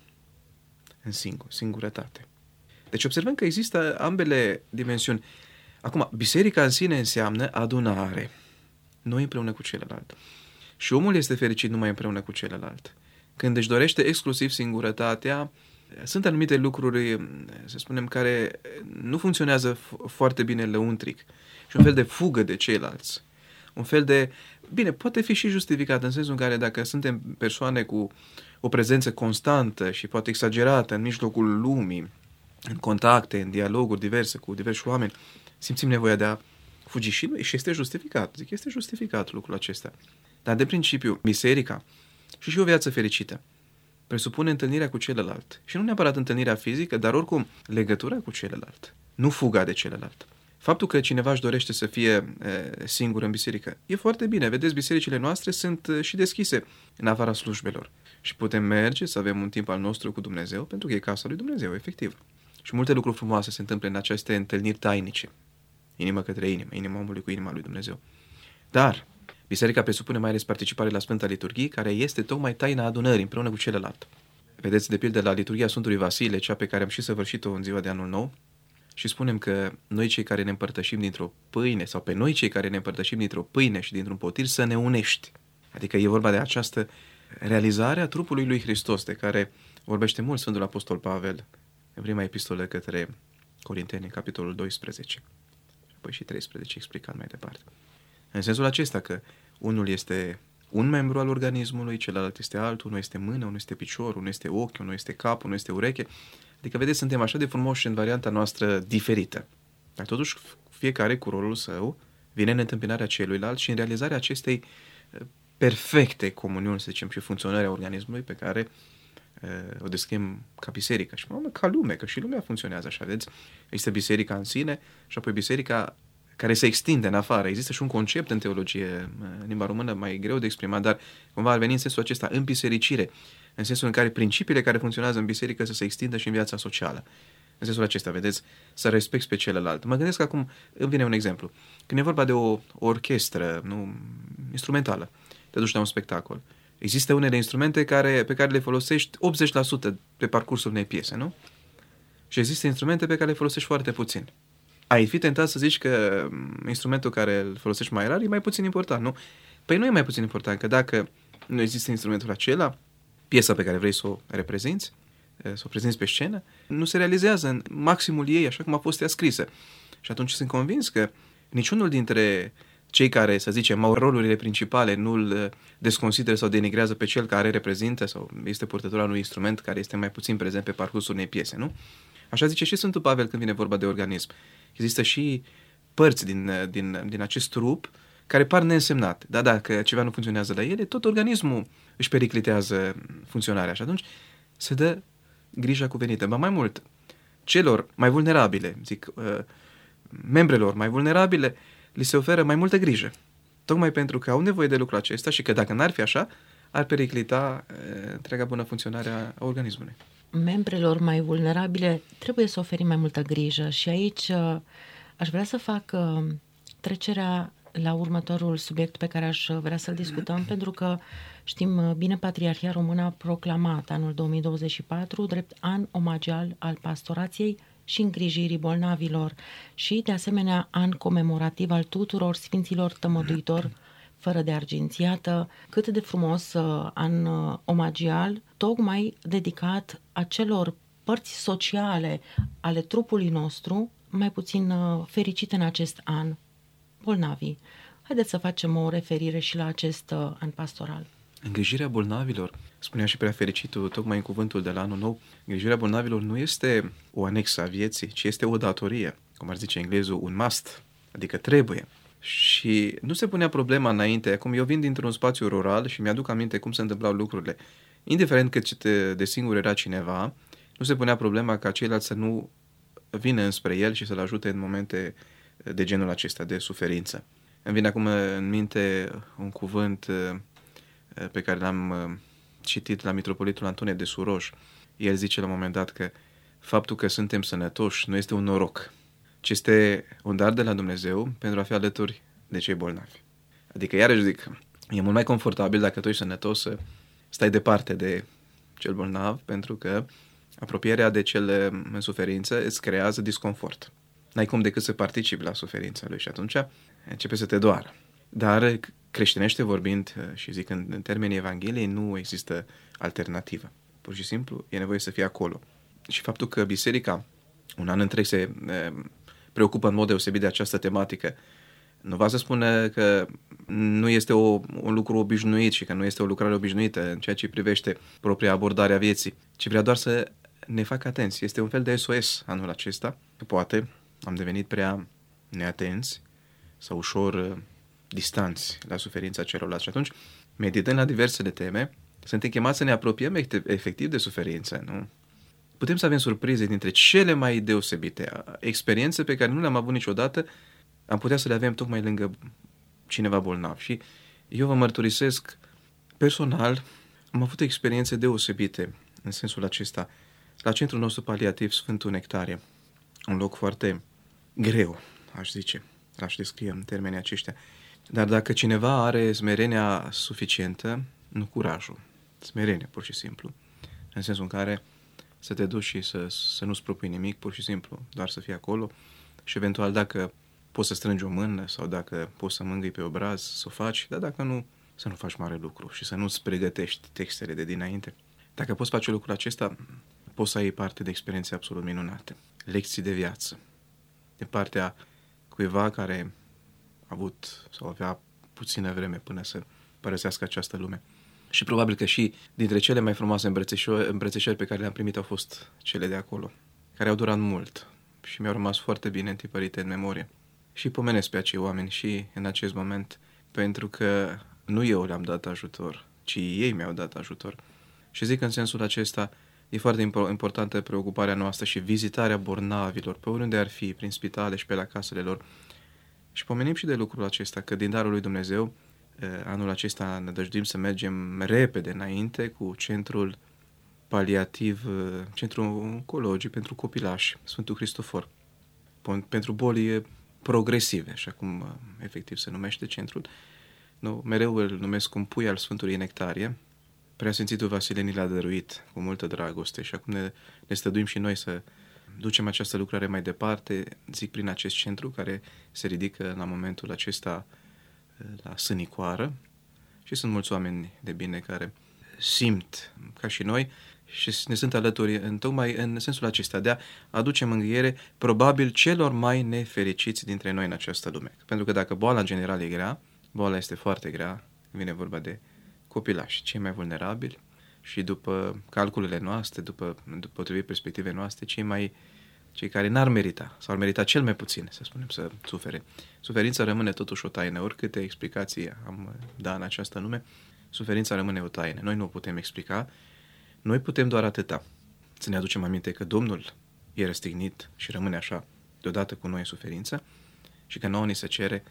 În singur, singurătate. Deci observăm că există ambele dimensiuni. Acum, biserica în sine înseamnă adunare. Noi împreună cu celălalt. Și omul este fericit numai împreună cu celălalt. Când își dorește exclusiv singurătatea, sunt anumite lucruri, să spunem, care nu funcționează foarte bine lăuntric. Și un fel de fugă de ceilalți. Un fel de... Bine, poate fi și justificat în sensul în care dacă suntem persoane cu o prezență constantă și poate exagerată în mijlocul lumii, în contacte, în dialoguri diverse cu diversi oameni, simțim nevoia de a fugi și noi și este justificat. Zic, este justificat lucrul acesta. Dar de principiu, biserica și și o viață fericită presupune întâlnirea cu celălalt. Și nu neapărat întâlnirea fizică, dar oricum legătura cu celălalt. Nu fuga de celălalt. Faptul că cineva își dorește să fie e, singur în biserică e foarte bine. Vedeți, bisericile noastre sunt și deschise în afara slujbelor. Și putem merge să avem un timp al nostru cu Dumnezeu, pentru că e casa lui Dumnezeu, efectiv. Și multe lucruri frumoase se întâmplă în aceste întâlniri tainice. Inimă către inimă, inima omului cu inima lui Dumnezeu. Dar biserica presupune mai ales participare la Sfânta Liturghie, care este tocmai taina adunării împreună cu celălalt. Vedeți, de pildă, la liturghia Sfântului Vasile, cea pe care am și săvârșit-o în ziua de Anul Nou, și spunem că noi cei care ne împărtășim dintr-o pâine, sau pe noi cei care ne împărtășim dintr-o pâine și dintr-un potir, să ne unești. Adică e vorba de această realizare a trupului lui Hristos, de care vorbește mult Sfântul Apostol Pavel în prima epistolă către Corinteni, în capitolul doisprezece. Și apoi și treisprezece, explicat mai departe. În sensul acesta că unul este un membru al organismului, celălalt este altul, unul este mână, unul este picior, unul este ochi, unul este cap, unul este ureche. Adică, vedeți, suntem așa de frumoși în varianta noastră diferită. Dar totuși fiecare cu rolul său vine în întâmpinarea celuilalt și în realizarea acestei perfecte comuniuni, să zicem, și funcționarea organismului pe care uh, o descriem ca biserică și ca lume, că și lumea funcționează așa, vedeți? Există biserica în sine și apoi biserica care se extinde în afară. Există și un concept în teologie, în limba română, mai greu de exprimat, dar cumva ar veni în sensul acesta, îmbisericire, în sensul în care principiile care funcționează în biserică să se extindă și în viața socială. În sensul acesta, vedeți, să respecti pe celălalt. Mă gândesc că acum îmi vine un exemplu. Când e vorba de o, o orchestră, nu, instrumentală, te duci la un spectacol. Există unele instrumente care, pe care le folosești optzeci la sută pe parcursul unei piese, nu? Și există instrumente pe care le folosești foarte puțin. Ai fi tentat să zici că instrumentul care îl folosești mai rar e mai puțin important, nu? Păi nu e mai puțin important, că dacă nu există instrumentul acela, piesa pe care vrei să o reprezinți, să o prezinți pe scenă, nu se realizează în maximul ei așa cum a fost ea scrisă. Și atunci sunt convins că niciunul dintre cei care, să zicem, au rolurile principale, nu îl desconsideră sau denigrează pe cel care reprezintă sau este purtător al unui instrument care este mai puțin prezent pe parcursul unei piese, nu? Așa zice și Sfântul Pavel când vine vorba de organism. Există și părți din, din, din acest trup care par neînsemnate. Dar dacă ceva nu funcționează la ele, tot organismul își periclitează funcționarea. Și atunci se dă grija cuvenită. Ba mai mult, celor mai vulnerabile, zic, uh, membrelor mai vulnerabile, li se oferă mai multă grijă. Tocmai pentru că au nevoie de lucrul acesta și că dacă n-ar fi așa, ar periclita uh, întreaga bună funcționare a organismului. Membrelor mai vulnerabile trebuie să oferim mai multă grijă și aici uh, aș vrea să fac uh, trecerea la următorul subiect pe care aș vrea să-l discutăm, pentru că știm bine, Patriarhia Română a proclamat anul două mii douăzeci și patru drept an omagial al pastorației și îngrijirii bolnavilor și, de asemenea, an comemorativ al tuturor sfinților tămăduitori fără de argințiată. Cât de frumos uh, an uh, omagial, tocmai dedicat acelor părți sociale ale trupului nostru, mai puțin uh, fericite în acest an, bolnavii. Haideți să facem o referire și la acest uh, an pastoral. Îngrijirea bolnavilor, spunea și prea fericitul tocmai în cuvântul de la anul nou, îngrijirea bolnavilor nu este o anexă a vieții, ci este o datorie, cum ar zice englezul, un must, adică trebuie. Și nu se punea problema înainte, acum eu vin dintr-un spațiu rural și mi-aduc aminte cum se întâmplau lucrurile. Indiferent cât de singur era cineva, nu se punea problema ca ceilalți să nu vină înspre el și să-l ajute în momente de genul acesta, de suferință. Îmi vine acum în minte un cuvânt pe care l-am citit la mitropolitul Antone de Suroș. El zice la un moment dat că faptul că suntem sănătoși nu este un noroc, ci este un dar de la Dumnezeu pentru a fi alături de cei bolnavi. Adică, iarăși zic, e mult mai confortabil dacă tu ești sănătos să stai departe de cel bolnav, pentru că apropierea de cel în suferință îți creează disconfort. N-ai cum decât să participi la suferința lui și atunci începe să te doară. Dar creștinește vorbind, și zic în, în termenii Evangheliei, nu există alternativă. Pur și simplu e nevoie să fie acolo. Și faptul că biserica un an întreg se e, preocupă în mod deosebit de această tematică, nu va să spună că nu este o, un lucru obișnuit și că nu este o lucrare obișnuită în ceea ce privește propria abordare a vieții, ci vrea doar să ne facă atenți. Este un fel de S O S anul acesta. Poate am devenit prea neatenți sau ușor uh, distanți la suferința celorlalți. Și atunci, meditând la diversele teme, suntem chemați să ne apropiem efectiv de suferință, nu? Putem să avem surprize dintre cele mai deosebite, experiențe pe care nu le-am avut niciodată, am putea să le avem tocmai lângă cineva bolnav. Și eu vă mărturisesc, personal, am avut experiențe deosebite în sensul acesta. La centrul nostru paliativ Sfântul Nectarie, un loc foarte greu, aș zice, l-aș descrie în termenii aceștia. Dar dacă cineva are smerenia suficientă, nu curajul, smerenia pur și simplu, în sensul în care să te duci și să, să nu-ți propui nimic, pur și simplu, doar să fii acolo și eventual dacă poți să strângi o mână sau dacă poți să mângâi pe obraz, să o faci, dar dacă nu, să nu faci mare lucru și să nu-ți pregătești textele de dinainte. Dacă poți face lucrul acesta, poți să ai parte de experiențe absolut minunate, lecții de viață, de partea cuiva care a avut sau avea puțină vreme până să părăsească această lume. Și probabil că și dintre cele mai frumoase îmbrățișări, îmbrățișări pe care le-am primit au fost cele de acolo, care au durat mult și mi-au rămas foarte bine întipărite în memorie. Și pomenesc pe acei oameni și în acest moment, pentru că nu eu le-am dat ajutor, ci ei mi-au dat ajutor. Și zic în sensul acesta, e foarte importantă preocuparea noastră și vizitarea bolnavilor, pe oriunde ar fi, prin spitale și pe la casele lor. Și pomenim și de lucrul acesta, că din darul lui Dumnezeu, anul acesta ne dăjduim să mergem repede înainte cu centrul paliativ, centrul oncologic pentru copilași, Sfântul Cristofor, pentru boli progresive, așa cum efectiv se numește centrul. Nu, mereu îl numesc un pui al Sfântului Nectarie. Preasfințitul Vasile ni l-a dăruit cu multă dragoste și acum ne, ne stăduim și noi să ducem această lucrare mai departe, zic prin acest centru care se ridică la momentul acesta la Sânicoară și sunt mulți oameni de bine care simt ca și noi și ne sunt alături în, tocmai în sensul acesta de a aduce mângâiere probabil celor mai nefericiți dintre noi în această lume. Pentru că dacă boala în general e grea, boala este foarte grea, vine vorba de copilași, cei mai vulnerabili și după calculele noastre, după, după potrivit perspective noastre, cei mai cei care n-ar merita, sau ar merita cel mai puțin, să spunem, să sufere. Suferința rămâne totuși o taină, oricâte explicații am dat în această lume, suferința rămâne o taină. Noi nu o putem explica, noi putem doar atâta. Să ne aducem aminte că Domnul e răstignit și rămâne așa deodată cu noi în suferință și că nouă ni se cere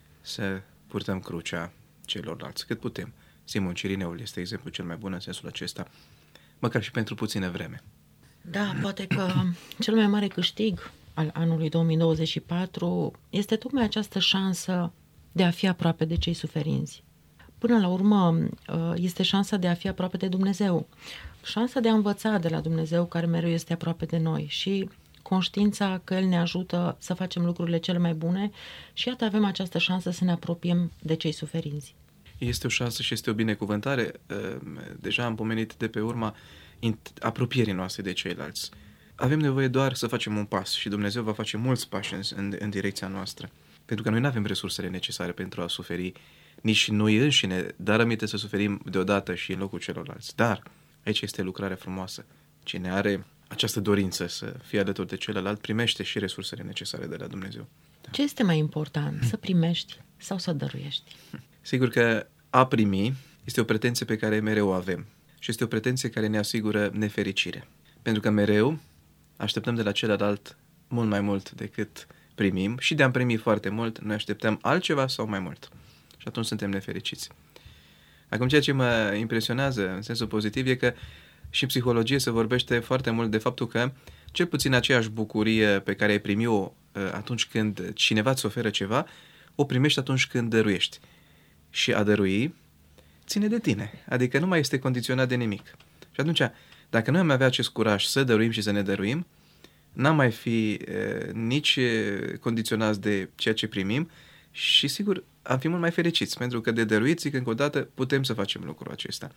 să purtăm crucea celorlalți, cât putem. Simon Cirineul este exemplu cel mai bun în sensul acesta, măcar și pentru puțină vreme. Da, poate că cel mai mare câștig al anului două mii douăzeci și patru este tocmai această șansă de a fi aproape de cei suferinți. Până la urmă, este șansa de a fi aproape de Dumnezeu, șansa de a învăța de la Dumnezeu care mereu este aproape de noi și conștiința că El ne ajută să facem lucrurile cele mai bune și iată avem această șansă să ne apropiem de cei suferinți. Este o șansă și este o binecuvântare. Deja am pomenit de pe urma apropierii noastre de ceilalți. Avem nevoie doar să facem un pas și Dumnezeu va face mulți pași în, în, în direcția noastră. Pentru că noi nu avem resursele necesare pentru a suferi nici noi înșine, dar aminte să suferim deodată și în locul celorlalți. Dar aici este lucrarea frumoasă. Cine are această dorință să fie alături de celălalt, primește și resursele necesare de la Dumnezeu. Da. Ce este mai important? Să primești sau să dăruiești? Sigur că a primi este o pretenție pe care mereu o avem. Și este o pretenție care ne asigură nefericire. Pentru că mereu așteptăm de la celălalt mult mai mult decât primim și de a primi foarte mult, noi așteptăm altceva sau mai mult. Și atunci suntem nefericiți. Acum, ceea ce mă impresionează în sensul pozitiv e că și în psihologie se vorbește foarte mult de faptul că cel puțin aceeași bucurie pe care ai primi-o atunci când cineva îți oferă ceva, o primești atunci când dăruiești. Și a dărui ține de tine, adică nu mai este condiționat de nimic. Și atunci, dacă noi am avea acest curaj să dăruim și să ne dăruim, n-am mai fi e, nici condiționați de ceea ce primim și, sigur, am fi mult mai fericiți, pentru că de dăruit, zic încă o dată, putem să facem lucrul acesta.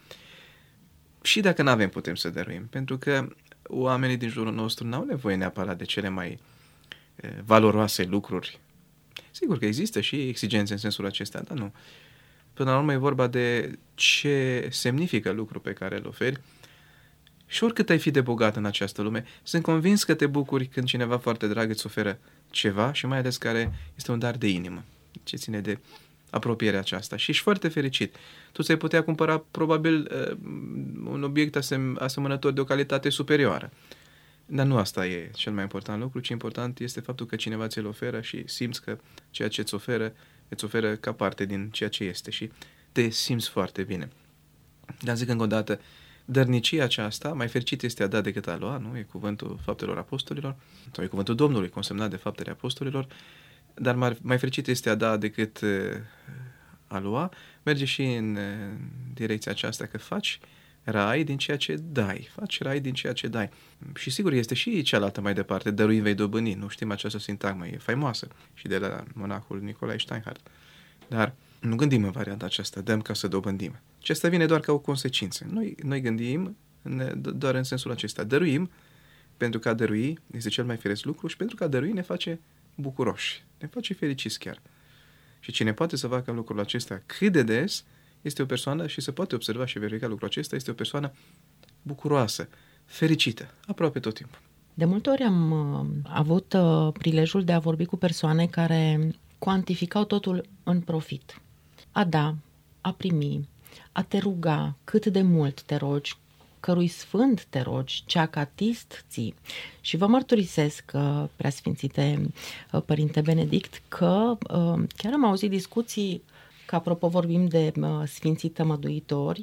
Și dacă nu avem, putem să dăruim, pentru că oamenii din jurul nostru n-au nevoie neapărat de cele mai e, valoroase lucruri. Sigur că există și exigențe în sensul acesta, dar nu. Până la urmă e vorba de ce semnifică lucrul pe care îl oferi și oricât ai fi de bogat în această lume, sunt convins că te bucuri când cineva foarte drag îți oferă ceva și mai ales care este un dar de inimă, ce ține de apropierea aceasta și ești foarte fericit. Tu ți-ai putea cumpăra probabil un obiect asem- asemănător de o calitate superioară. Dar nu asta e cel mai important lucru, ci important este faptul că cineva ți-l oferă și simți că ceea ce îți oferă îți oferă ca parte din ceea ce este și te simți foarte bine. Dar zic încă o dată, dărnicia aceasta, mai fericit este a da decât a lua, nu? E cuvântul faptelor apostolilor, sau e cuvântul Domnului consemnat de faptele apostolilor, dar mai, mai fericit este a da decât a lua, merge și în direcția aceasta că faci rai din ceea ce dai, faci rai din ceea ce dai. Și sigur este și cealaltă mai departe, dărui vei dobândi, nu știm această sintagmă, e faimoasă și de la monahul Nicolae Steinhardt. Dar nu gândim în varianta aceasta, dăm ca să dobândim. Și asta vine doar ca o consecință. Noi, noi gândim în, doar în sensul acesta, dăruim, pentru că a dărui este cel mai firesc lucru și pentru că a dărui ne face bucuroși, ne face fericiți chiar. Și cine poate să facă lucrul acesta cât de des, este o persoană, și se poate observa și verifica lucrul acesta, este o persoană bucuroasă, fericită, aproape tot timpul. De multe ori am uh, avut uh, prilejul de a vorbi cu persoane care cuantificau totul în profit. A da, a primi, a te ruga, cât de mult te rogi, cărui sfânt te rogi, ce acatist ții. Și vă mărturisesc, că, preasfințite uh, Părinte Benedict, că uh, chiar am auzit discuții, că apropo vorbim de uh, sfinții tămăduitori,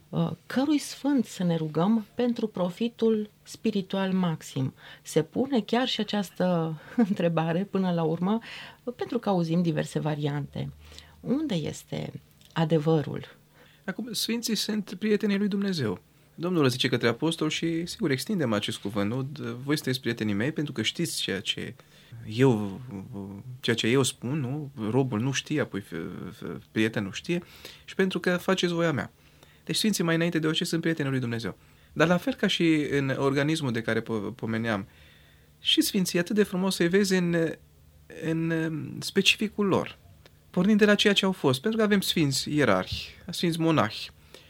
cărui sfânt să ne rugăm pentru profitul spiritual maxim. Se pune chiar și această întrebare până la urmă, pentru că auzim diverse variante. Unde este adevărul? Acum, sfinții sunt prietenii lui Dumnezeu. Domnul zice către apostol și, sigur, extindem acest cuvânt, nu? Voi sunteți prietenii mei pentru că știți ceea ce eu, ceea ce eu spun, nu? Robul nu știe, apoi prietenul știe, și pentru că faceți voia mea. Deci sfinții mai înainte de orice sunt prietenii lui Dumnezeu. Dar la fel ca și în organismul de care pomeneam, și sfinții atât de frumos să-i vezi în, în specificul lor, pornind de la ceea ce au fost. Pentru că avem sfinți ierarhi, sfinți monahi,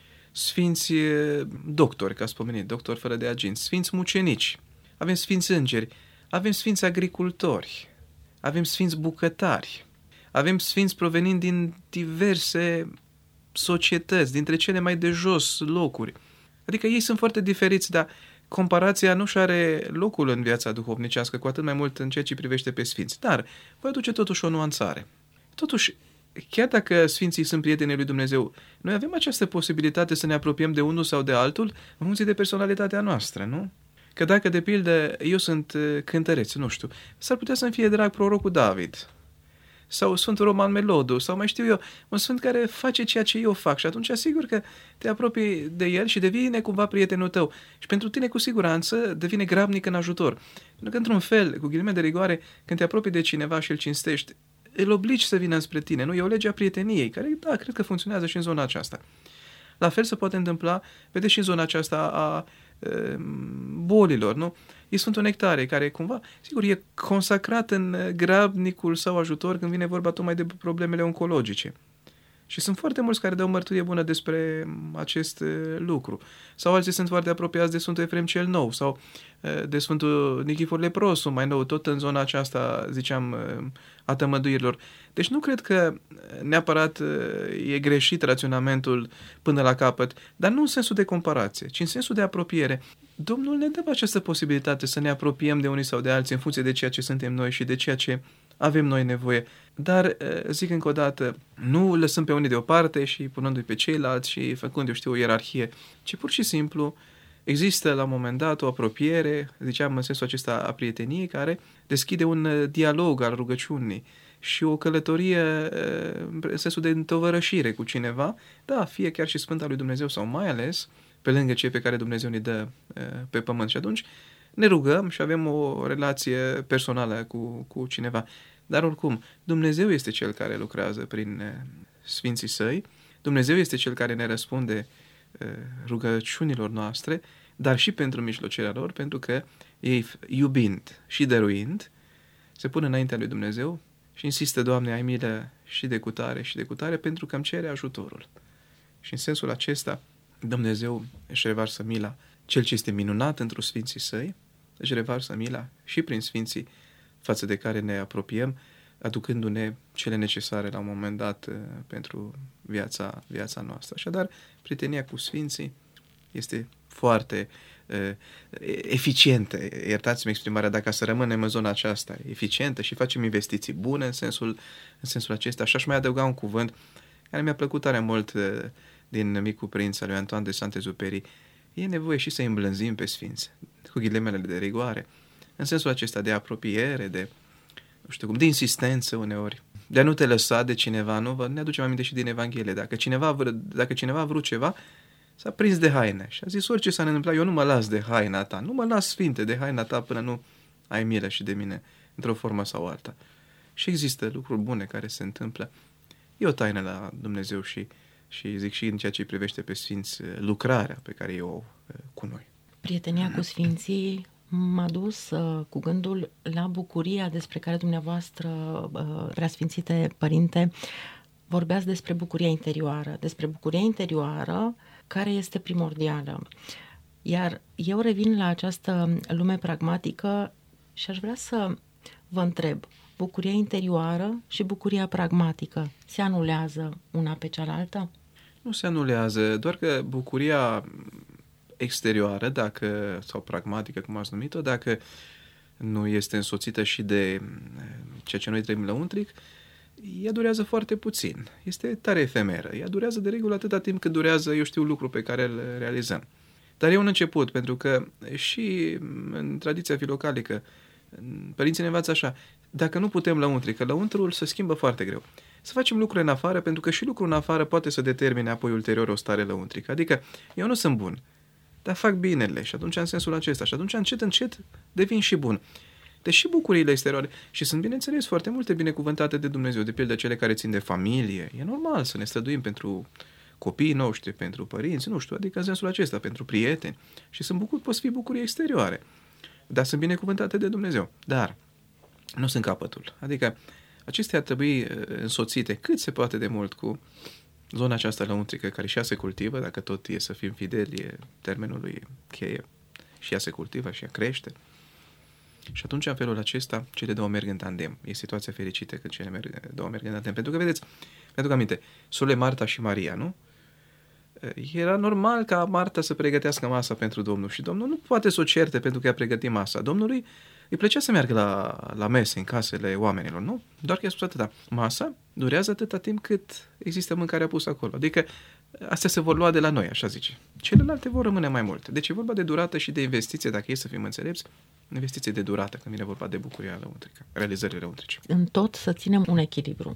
sfinți doctori, ca să pomenit, doctori fără de aginți, sfinți mucenici, avem sfinți îngeri, avem sfinți agricultori, avem sfinți bucătari, avem sfinți provenind din diverse societăți, dintre cele mai de jos locuri. Adică ei sunt foarte diferiți, dar comparația nu și are locul în viața duhovnicească, cu atât mai mult în ceea ce privește pe sfinți. Dar voi aduce totuși o nuanțare. Totuși, chiar dacă sfinții sunt prietenii lui Dumnezeu, noi avem această posibilitate să ne apropiem de unul sau de altul în funcție de personalitatea noastră, nu? Că dacă, de pildă, eu sunt cântăreț, nu știu, s-ar putea să-mi fie drag prorocul David, sau Sfântul Roman Melodu, sau mai știu eu, un sfânt care face ceea ce eu fac și atunci asigur că te apropii de el și devine cumva prietenul tău. Și pentru tine cu siguranță devine grabnic în ajutor. Pentru că într-un fel, cu ghilimele de rigoare, când te apropii de cineva și îl cinstești, îl obligi să vină înspre tine, nu? E o lege a prieteniei, care, da, cred că funcționează și în zona aceasta. La fel se poate întâmpla, vedeți, și în zona aceasta a e, bolilor, nu? E Sfântul Nectarie, care cumva, sigur, e consacrat în grabnicul sau ajutor când vine vorba tocmai de problemele oncologice. Și sunt foarte mulți care dau mărturie bună despre acest lucru. Sau alții sunt foarte apropiați de Sfântul Efrem cel Nou sau de Sfântul Nichifor Leprosu, mai nou, tot în zona aceasta, ziceam, a tămăduirilor. Deci nu cred că neapărat e greșit raționamentul până la capăt, dar nu în sensul de comparație, ci în sensul de apropiere. Domnul ne dă această posibilitate să ne apropiem de unii sau de alții în funcție de ceea ce suntem noi și de ceea ce avem noi nevoie. Dar, zic încă o dată, nu lăsăm pe unii deoparte și punându-i pe ceilalți și făcând, eu știu, o ierarhie, ci pur și simplu există la un moment dat o apropiere, ziceam în sensul acesta a prieteniei, care deschide un dialog al rugăciunii și o călătorie în sensul de întovărășire cu cineva, da, fie chiar și Sfânta lui Dumnezeu sau mai ales pe lângă cei pe care Dumnezeu ne dă pe pământ. Și atunci ne rugăm și avem o relație personală cu, cu cineva. Dar oricum, Dumnezeu este Cel care lucrează prin Sfinții Săi, Dumnezeu este Cel care ne răspunde rugăciunilor noastre, dar și pentru mijlocirea lor, pentru că ei, iubind și dăruind, se pun înaintea lui Dumnezeu și insistă: Doamne, ai milă și de cutare și de cutare, pentru că îmi cere ajutorul. Și în sensul acesta, Dumnezeu își revarsă mila, Cel ce este minunat într-o Sfinții Săi, își revarsă mila și prin Sfinții față de care ne apropiem, aducându-ne cele necesare la un moment dat pentru viața, viața noastră. Așadar, prietenia cu Sfinții este foarte uh, eficientă, iertați-mi exprimarea, dacă să rămânem în zona aceasta, eficientă, și facem investiții bune în sensul, în sensul acesta. Și aș mai adăuga un cuvânt care mi-a plăcut tare mult uh, din Micul Prinț al lui Antoine de Saint-Exupéry. E nevoie și să îi îmblânzim pe Sfinți, cu ghilimele de rigoare, în sensul acesta de apropiere, de, nu știu cum, de insistență uneori, de a nu te lăsa de cineva. Nu? Ne aducem aminte și din Evanghelie. Dacă cineva, dacă cineva a vrut ceva, s-a prins de haine și a zis: orice s-a întâmplat, eu nu mă las de haina ta, nu mă las, Sfinte, de haina ta până nu ai milă și de mine, într-o formă sau alta. Și există lucruri bune care se întâmplă. E o taină la Dumnezeu și, și zic și în ceea ce privește pe Sfinți, lucrarea pe care eu o cu noi. Prietenia cu Sfinții m-a dus uh, cu gândul la bucuria despre care dumneavoastră, uh, preasfințite Părinte, vorbeați despre bucuria interioară, despre bucuria interioară care este primordială. Iar eu revin la această lume pragmatică și aș vrea să vă întreb, bucuria interioară și bucuria pragmatică se anulează una pe cealaltă? Nu se anulează, doar că bucuria exterioară, dacă, sau pragmatică, cum ați numit-o, dacă nu este însoțită și de ceea ce noi trăim lăuntric, ea durează foarte puțin. Este tare efemeră. Ea durează de regulă atâta timp cât durează, eu știu, lucru pe care îl realizăm. Dar e un început, pentru că și în tradiția filocalică, părinții ne învață așa, dacă nu putem lăuntric, că lăuntrul se schimbă foarte greu. Să facem lucruri în afară, pentru că și lucrul în afară poate să determine apoi ulterior o stare lăuntrică. Adică, eu nu sunt bun, dar fac binele și atunci în sensul acesta. Și atunci încet, încet devin și bun. Deși bucuriile exterioare, și sunt bineînțeles foarte multe binecuvântate de Dumnezeu, de pildă cele care țin de familie. E normal să ne străduim pentru copiii noștri, pentru părinți, nu știu, adică în sensul acesta, pentru prieteni. Și sunt bucur, pot fi bucurii exterioare. Dar sunt binecuvântate de Dumnezeu. Dar nu sunt capătul. Adică acestea ar trebui însoțite cât se poate de mult cu zona aceasta lăuntrică, care și ea se cultivă, dacă tot e să fim fideli, e termenul lui cheie, și ea se cultivă și ea crește. Și atunci, în felul acesta, cele două merg în tandem. E situația fericită când cele merg, două merg în tandem. Pentru că, vedeți, mi-aduc aminte, sorele Marta și Maria, nu? Era normal ca Marta să pregătească masa pentru Domnul și Domnul nu poate să o certe pentru că a pregătit masa. Domnului îi plăcea să meargă la, la mese în casele oamenilor, nu? Doar că i-a spus atâta. Masa durează atâta timp cât există mâncarea pusă acolo. Adică astea se vor lua de la noi, așa zice. Celelalte vor rămâne mai multe. Deci e vorba de durată și de investiție, dacă e să fim înțelepți, investiție de durată, când vine vorba de bucuria lăuntrică, realizările lăuntrice. În tot să ținem un echilibru.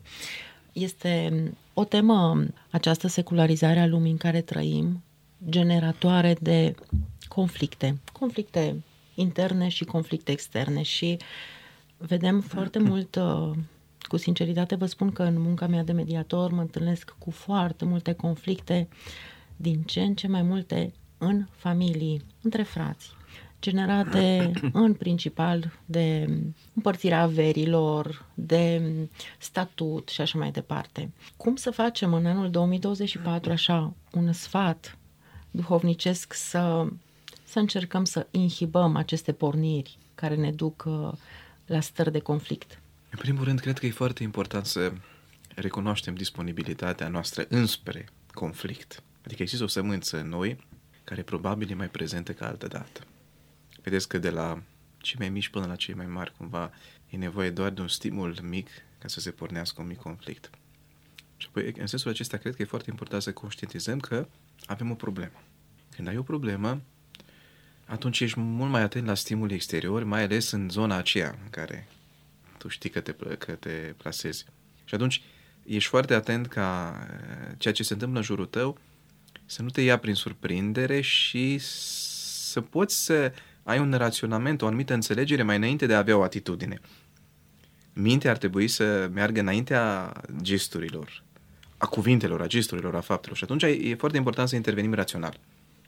Este o temă, această secularizare a lumii în care trăim, generatoare de conflicte. Conflicte interne și conflicte externe și vedem foarte mult, cu sinceritate vă spun că în munca mea de mediator mă întâlnesc cu foarte multe conflicte, din ce în ce mai multe în familii, între frați, generate în principal de împărțirea averilor, de statut și așa mai departe. Cum să facem în anul două mii douăzeci și patru așa un sfat duhovnicesc să, să încercăm să inhibăm aceste porniri care ne duc uh, la stări de conflict? În primul rând, cred că e foarte important să recunoaștem disponibilitatea noastră înspre conflict. Adică există o sămânță în noi care probabil e mai prezentă ca altă dată. Vedeți că de la cei mai mici până la cei mai mari, cumva, e nevoie doar de un stimul mic ca să se pornească un mic conflict. Și apoi, în sensul acesta, cred că e foarte important să conștientizăm că avem o problemă. Când ai o problemă, atunci ești mult mai atent la stimuli exteriori, mai ales în zona aceea în care tu știi că te, că te plasezi. Și atunci ești foarte atent ca ceea ce se întâmplă în jurul tău să nu te ia prin surprindere și să poți să ai un raționament, o anumită înțelegere mai înainte de a avea o atitudine. Mintea ar trebui să meargă înaintea gesturilor, a cuvintelor, a gesturilor, a faptelor. Și atunci e foarte important să intervenim rațional.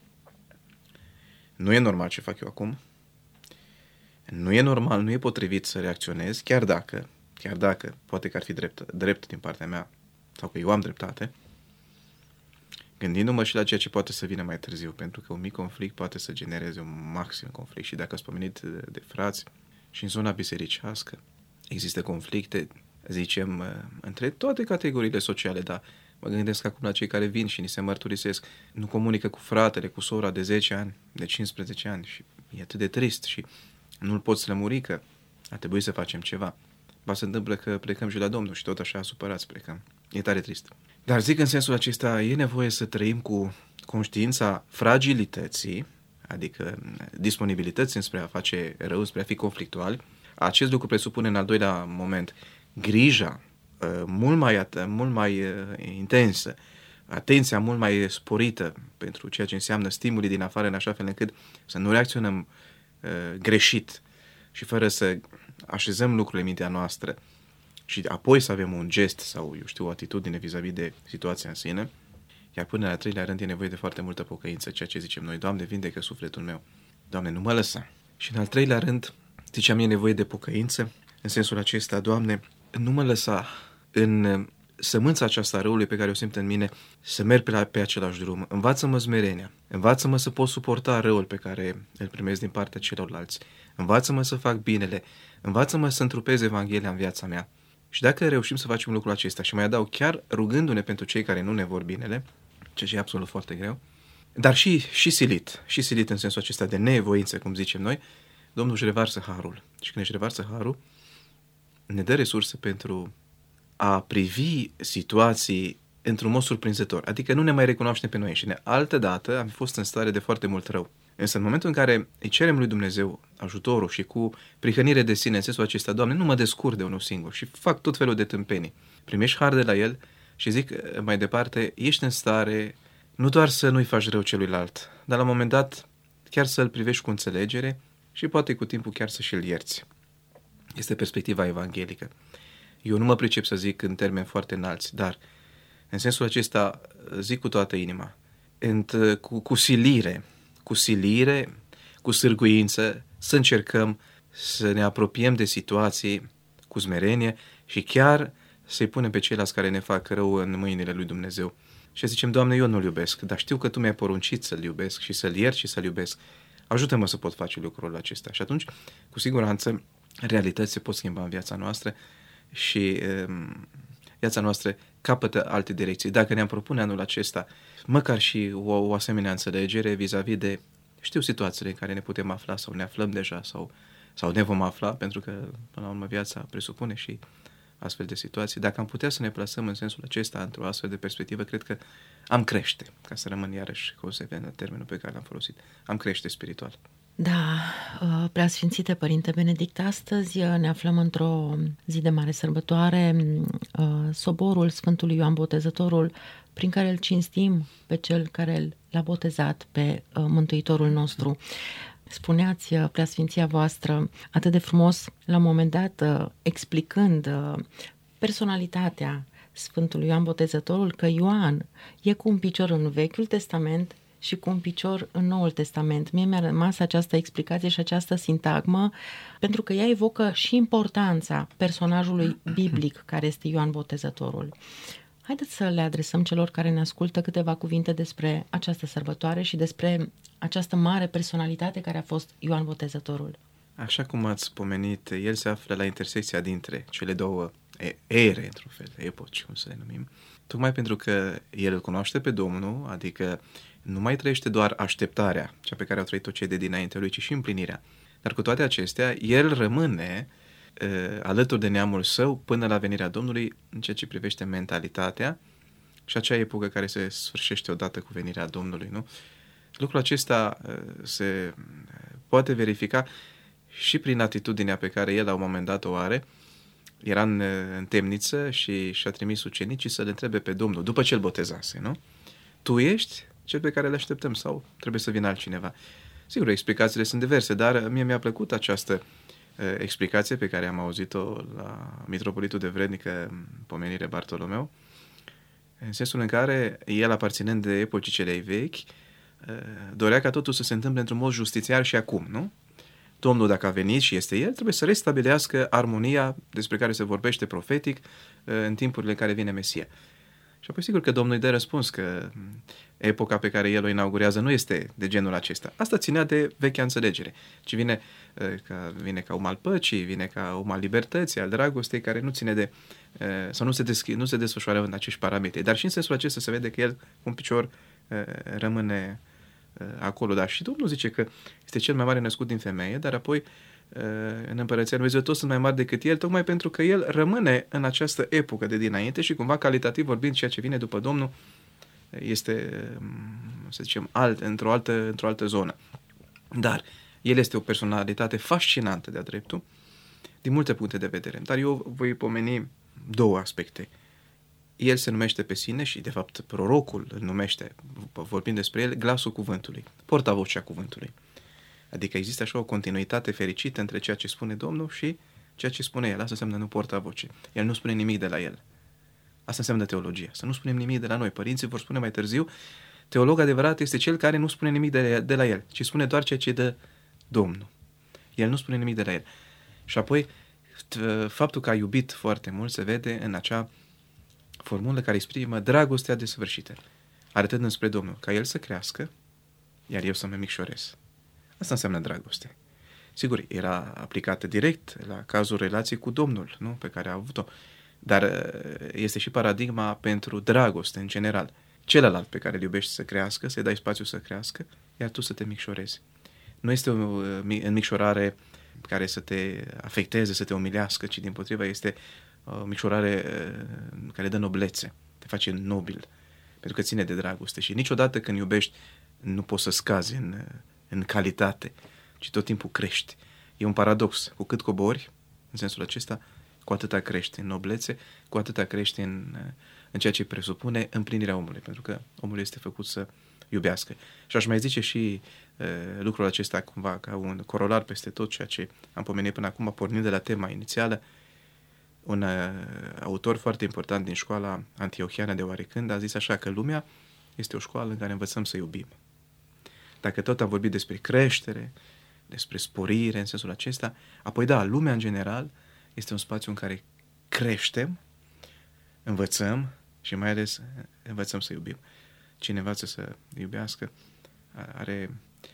Nu e normal ce fac eu acum. Nu e normal, nu e potrivit să reacționez, chiar dacă, chiar dacă poate că ar fi drept, drept din partea mea sau că eu am dreptate, gândindu-mă și la ceea ce poate să vină mai târziu, pentru că un mic conflict poate să genereze un maxim conflict. Și dacă ați pomenit de, de frați și în zona bisericească, există conflicte, zicem, între toate categoriile sociale, dar mă gândesc acum la cei care vin și ni se mărturisesc, nu comunică cu fratele, cu sora de zece ani, de cincisprezece ani și e atât de trist și nu-l poți lămuri că ar trebui să facem ceva. Ba se întâmplă că plecăm și la Domnul și tot așa supărați plecăm. E tare trist. Dar zic în sensul acesta, e nevoie să trăim cu conștiința fragilității, adică disponibilității spre a face rău, spre a fi conflictuali. Acest lucru presupune în al doilea moment grija mult mai, mult mai intensă, atenția mult mai sporită pentru ceea ce înseamnă stimuli din afară, în așa fel încât să nu reacționăm greșit și fără să așezăm lucrurile în mintea noastră și apoi să avem un gest sau, eu știu, o atitudine vis-a-vis de situația în sine. Iar până la treilea rând e nevoie de foarte multă pocăință, ceea ce zicem noi, Doamne, vindecă sufletul meu, Doamne, nu mă lăsa. Și în al treilea rând, ziceam, e nevoie de pocăință, în sensul acesta, Doamne, nu mă lăsa în sămânța aceasta a răului pe care o simt în mine să merg pe, la, pe același drum. Învață-mă smerenia, învață-mă să pot suporta răul pe care îl primesc din partea celorlalți, învață-mă să fac binele, învață-mă să întrupez Evanghelia în viața mea. Și dacă reușim să facem lucrul acesta și mai adaug chiar rugându-ne pentru cei care nu ne vor binele, ceea ce e absolut foarte greu, dar și, și silit, și silit în sensul acesta de nevoință, cum zicem noi, Domnul își revarsă harul. Și când își revarsă harul, ne dă resurse pentru a privi situații într-un mod surprinzător. Adică nu ne mai recunoaștem pe noi înșine. Altădată am fost în stare de foarte mult rău. Însă în momentul în care îi cerem lui Dumnezeu ajutorul și cu prihănire de sine în sensul acesta, Doamne, nu mă descurc de unul singur și fac tot felul de tâmpenii. Primești har de la El și zic mai departe, ești în stare nu doar să nu-i faci rău celuilalt, dar la un moment dat chiar să-l privești cu înțelegere și poate cu timpul chiar să și-l ierți. Este perspectiva evanghelică. Eu nu mă pricep să zic în termeni foarte înalți, dar în sensul acesta zic cu toată inima, cu, cu silire, cu silire, cu sârguință, să încercăm să ne apropiem de situații cu smerenie și chiar să-i punem pe ceilalți care ne fac rău în mâinile lui Dumnezeu. Și zicem, Doamne, eu nu-L iubesc, dar știu că Tu mi-ai poruncit să-L iubesc și să-L iert și să-L iubesc. Ajută-mă să pot face lucrul acesta. Și atunci, cu siguranță, realități se pot schimba în viața noastră și um, viața noastră capătă alte direcții. Dacă ne-am propune anul acesta, măcar și o, o asemenea înțelegere vis-a-vis de, știu, situațiile în care ne putem afla sau ne aflăm deja sau, sau ne vom afla, pentru că, până la urmă, viața presupune și astfel de situații. Dacă am putea să ne plasăm în sensul acesta, într-o astfel de perspectivă, cred că am crește, ca să rămân iarăși consecvent în termenul pe care l-am folosit. Am crește spiritual. Da, Preasfințite Părinte Benedict, astăzi ne aflăm într-o zi de mare sărbătoare, soborul Sfântului Ioan Botezătorul, prin care îl cinstim pe cel care l-a botezat pe Mântuitorul nostru. Spuneați, Preasfinția voastră, atât de frumos, la un moment dat, explicând personalitatea Sfântului Ioan Botezătorul, că Ioan e cu un picior în Vechiul Testament și cu un picior în Noul Testament. Mie mi-a rămas această explicație și această sintagmă, pentru că ea evocă și importanța personajului biblic care este Ioan Botezătorul. Haideți să le adresăm celor care ne ascultă câteva cuvinte despre această sărbătoare și despre această mare personalitate care a fost Ioan Botezătorul. Așa cum ați pomenit, el se află la intersecția dintre cele două ere, într-un fel, epoci, cum să le numim, tocmai pentru că el îl cunoaște pe Domnul, adică nu mai trăiește doar așteptarea, cea pe care au trăit-o cei de dinaintea lui, ci și împlinirea. Dar cu toate acestea, el rămâne uh, alături de neamul său până la venirea Domnului în ceea ce privește mentalitatea și acea epocă care se sfârșește odată cu venirea Domnului, nu? Lucrul acesta uh, se poate verifica și prin atitudinea pe care el la un moment dat o are. Era în, în temniță și și-a trimis ucenicii să le întrebe pe Domnul, după ce îl botezase, nu? Tu ești cel pe care le așteptăm sau trebuie să vină altcineva? Sigur, explicațiile sunt diverse, dar mie mi-a plăcut această uh, explicație pe care am auzit-o la Mitropolitul de Vrednică, pomenire Bartolomeu, în sensul în care el, aparținând de epocii celei vechi, uh, dorea ca totul să se întâmple într-un mod justițiar și acum, nu? Domnul, dacă a venit și este El, trebuie să restabilească armonia despre care se vorbește profetic în timpurile în care vine Mesia. Și apoi sigur că Domnul îi dă răspuns că epoca pe care El o inaugurează nu este de genul acesta. Asta ținea de vechea înțelegere, ci vine ca, vine ca om al păcii, vine ca om al libertății, al dragostei, care nu ține de, sau nu se, deschi, nu se desfășoară în acești parametri. Dar și în sensul acesta se vede că El, cu un picior, rămâne acolo, dar și Domnul zice că este cel mai mare născut din femeie, dar apoi în Împărăția Lui Dumnezeu toți sunt mai mari decât El, tocmai pentru că El rămâne în această epocă de dinainte și cumva calitativ vorbind ceea ce vine după Domnul este, să zicem, alt, într-o altă, într-o altă zonă. Dar El este o personalitate fascinantă de-a dreptul, din multe puncte de vedere. Dar eu voi pomeni două aspecte. El se numește pe sine și, de fapt, prorocul îl numește, vorbind despre el, glasul cuvântului, portavocea cuvântului. Adică există așa o continuitate fericită între ceea ce spune Domnul și ceea ce spune el. Asta înseamnă nu portavoce. El nu spune nimic de la el. Asta înseamnă teologia. Să nu spunem nimic de la noi. Părinții vor spune mai târziu, teolog adevărat este cel care nu spune nimic de, de la el, ci spune doar ceea ce dă Domnul. El nu spune nimic de la el. Și apoi, faptul că a iubit foarte mult se vede în acea formulă care exprimă dragostea desăvârșită, arătând înspre Domnul, ca El să crească, iar eu să mă micșorez. Asta înseamnă dragoste. Sigur, era aplicată direct la cazul relației cu Domnul, nu? Pe care a avut-o, dar este și paradigma pentru dragoste în general. Celălalt pe care îl iubești să crească, să-i dai spațiu să crească, iar tu să te micșorezi. Nu este o înmicșorare care să te afecteze, să te umilească, ci dimpotrivă este o micșorare care dă noblețe, te face nobil, pentru că ține de dragoste. Și niciodată când iubești nu poți să scazi în, în calitate, ci tot timpul crești. E un paradox. Cu cât cobori, în sensul acesta, cu atâta crești în noblețe, cu atâta crești în, în ceea ce presupune împlinirea omului, pentru că omul este făcut să iubească. Și aș mai zice și uh, lucrul acesta cumva ca un corolar peste tot ceea ce am pomenit până acum, pornind de la tema inițială. Un uh, autor foarte important din școala antiohiană de oarecând a zis așa că lumea este o școală în care învățăm să iubim. Dacă tot am vorbit despre creștere, despre sporire în sensul acesta, apoi da, lumea în general este un spațiu în care creștem, învățăm și mai ales învățăm să iubim. Cine învață să iubească are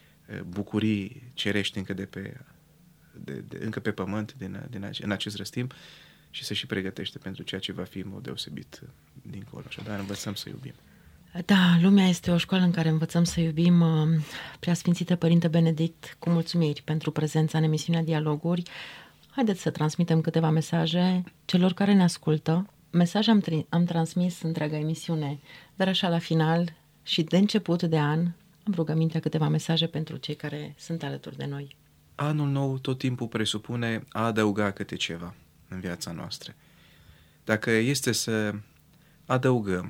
bucurii cerești încă, de pe, de, de, încă pe pământ din, din, în acest răstimp și se și pregătește pentru ceea ce va fi în mod deosebit dincolo. Așadar învățăm să iubim. Da, lumea este o școală în care învățăm să iubim. Preasfințite Părinte Benedict, cu mulțumiri pentru prezența în emisiunea Dialoguri. Haideți să transmitem câteva mesaje celor care ne ascultă. Mesaje am, tri- am transmis întreaga emisiune, dar așa la final și de început de an am rugămintea câteva mesaje pentru cei care sunt alături de noi. Anul nou tot timpul presupune a adăuga câte ceva în viața noastră. Dacă este să adăugăm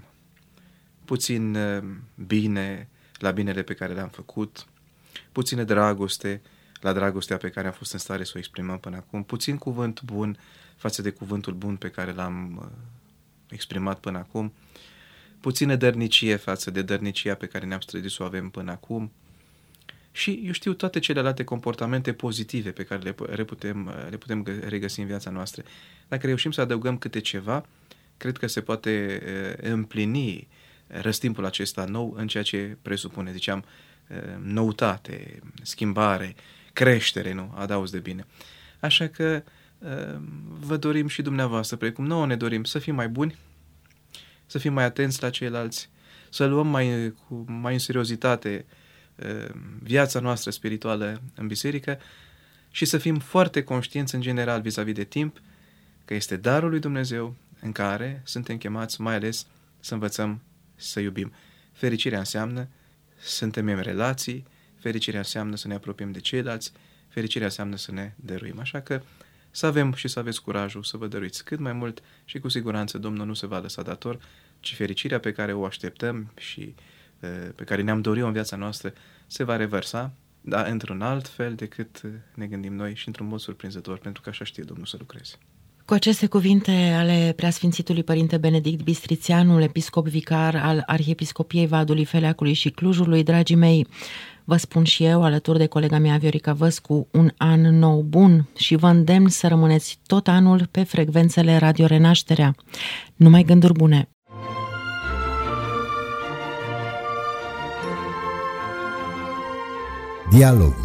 puțin bine la binele pe care le-am făcut, puțină dragoste la dragostea pe care am fost în stare să o exprimăm până acum, puțin cuvânt bun față de cuvântul bun pe care l-am exprimat până acum, puțină dărnicie față de dărnicia pe care ne-am străduit să o avem până acum și, eu știu, toate celelalte comportamente pozitive pe care le, le, putem, le putem regăsi în viața noastră. Dacă reușim să adăugăm câte ceva, cred că se poate împlini răstimpul acesta nou în ceea ce presupune, ziceam, noutate, schimbare, creștere, nu? Adauz de bine. Așa că vă dorim și dumneavoastră, precum nouă ne dorim, să fim mai buni, să fim mai atenți la ceilalți, să luăm mai, cu mai în seriozitate viața noastră spirituală în biserică și să fim foarte conștienți în general vis-a-vis de timp, că este darul lui Dumnezeu în care suntem chemați mai ales să învățăm să iubim. Fericirea înseamnă să întemeiem relații, fericirea înseamnă să ne apropiem de ceilalți, fericirea înseamnă să ne dăruim. Așa că să avem și să aveți curajul să vă dăruiți cât mai mult și cu siguranță Domnul nu se va lăsa dator, ci fericirea pe care o așteptăm și pe care ne-am dorit-o în viața noastră se va revărsa, dar într-un alt fel decât ne gândim noi și într-un mod surprinzător, pentru că așa știe Domnul să lucreze. Cu aceste cuvinte ale Preasfințitului Părinte Benedict Bistrițeanul, episcop vicar al Arhiepiscopiei Vadului, Feleacului și Clujului, dragii mei, vă spun și eu, alături de colega mea Viorica Văscu, un an nou bun și vă îndemn să rămâneți tot anul pe frecvențele Radio Renașterea. Numai gânduri bune! Dialoguri.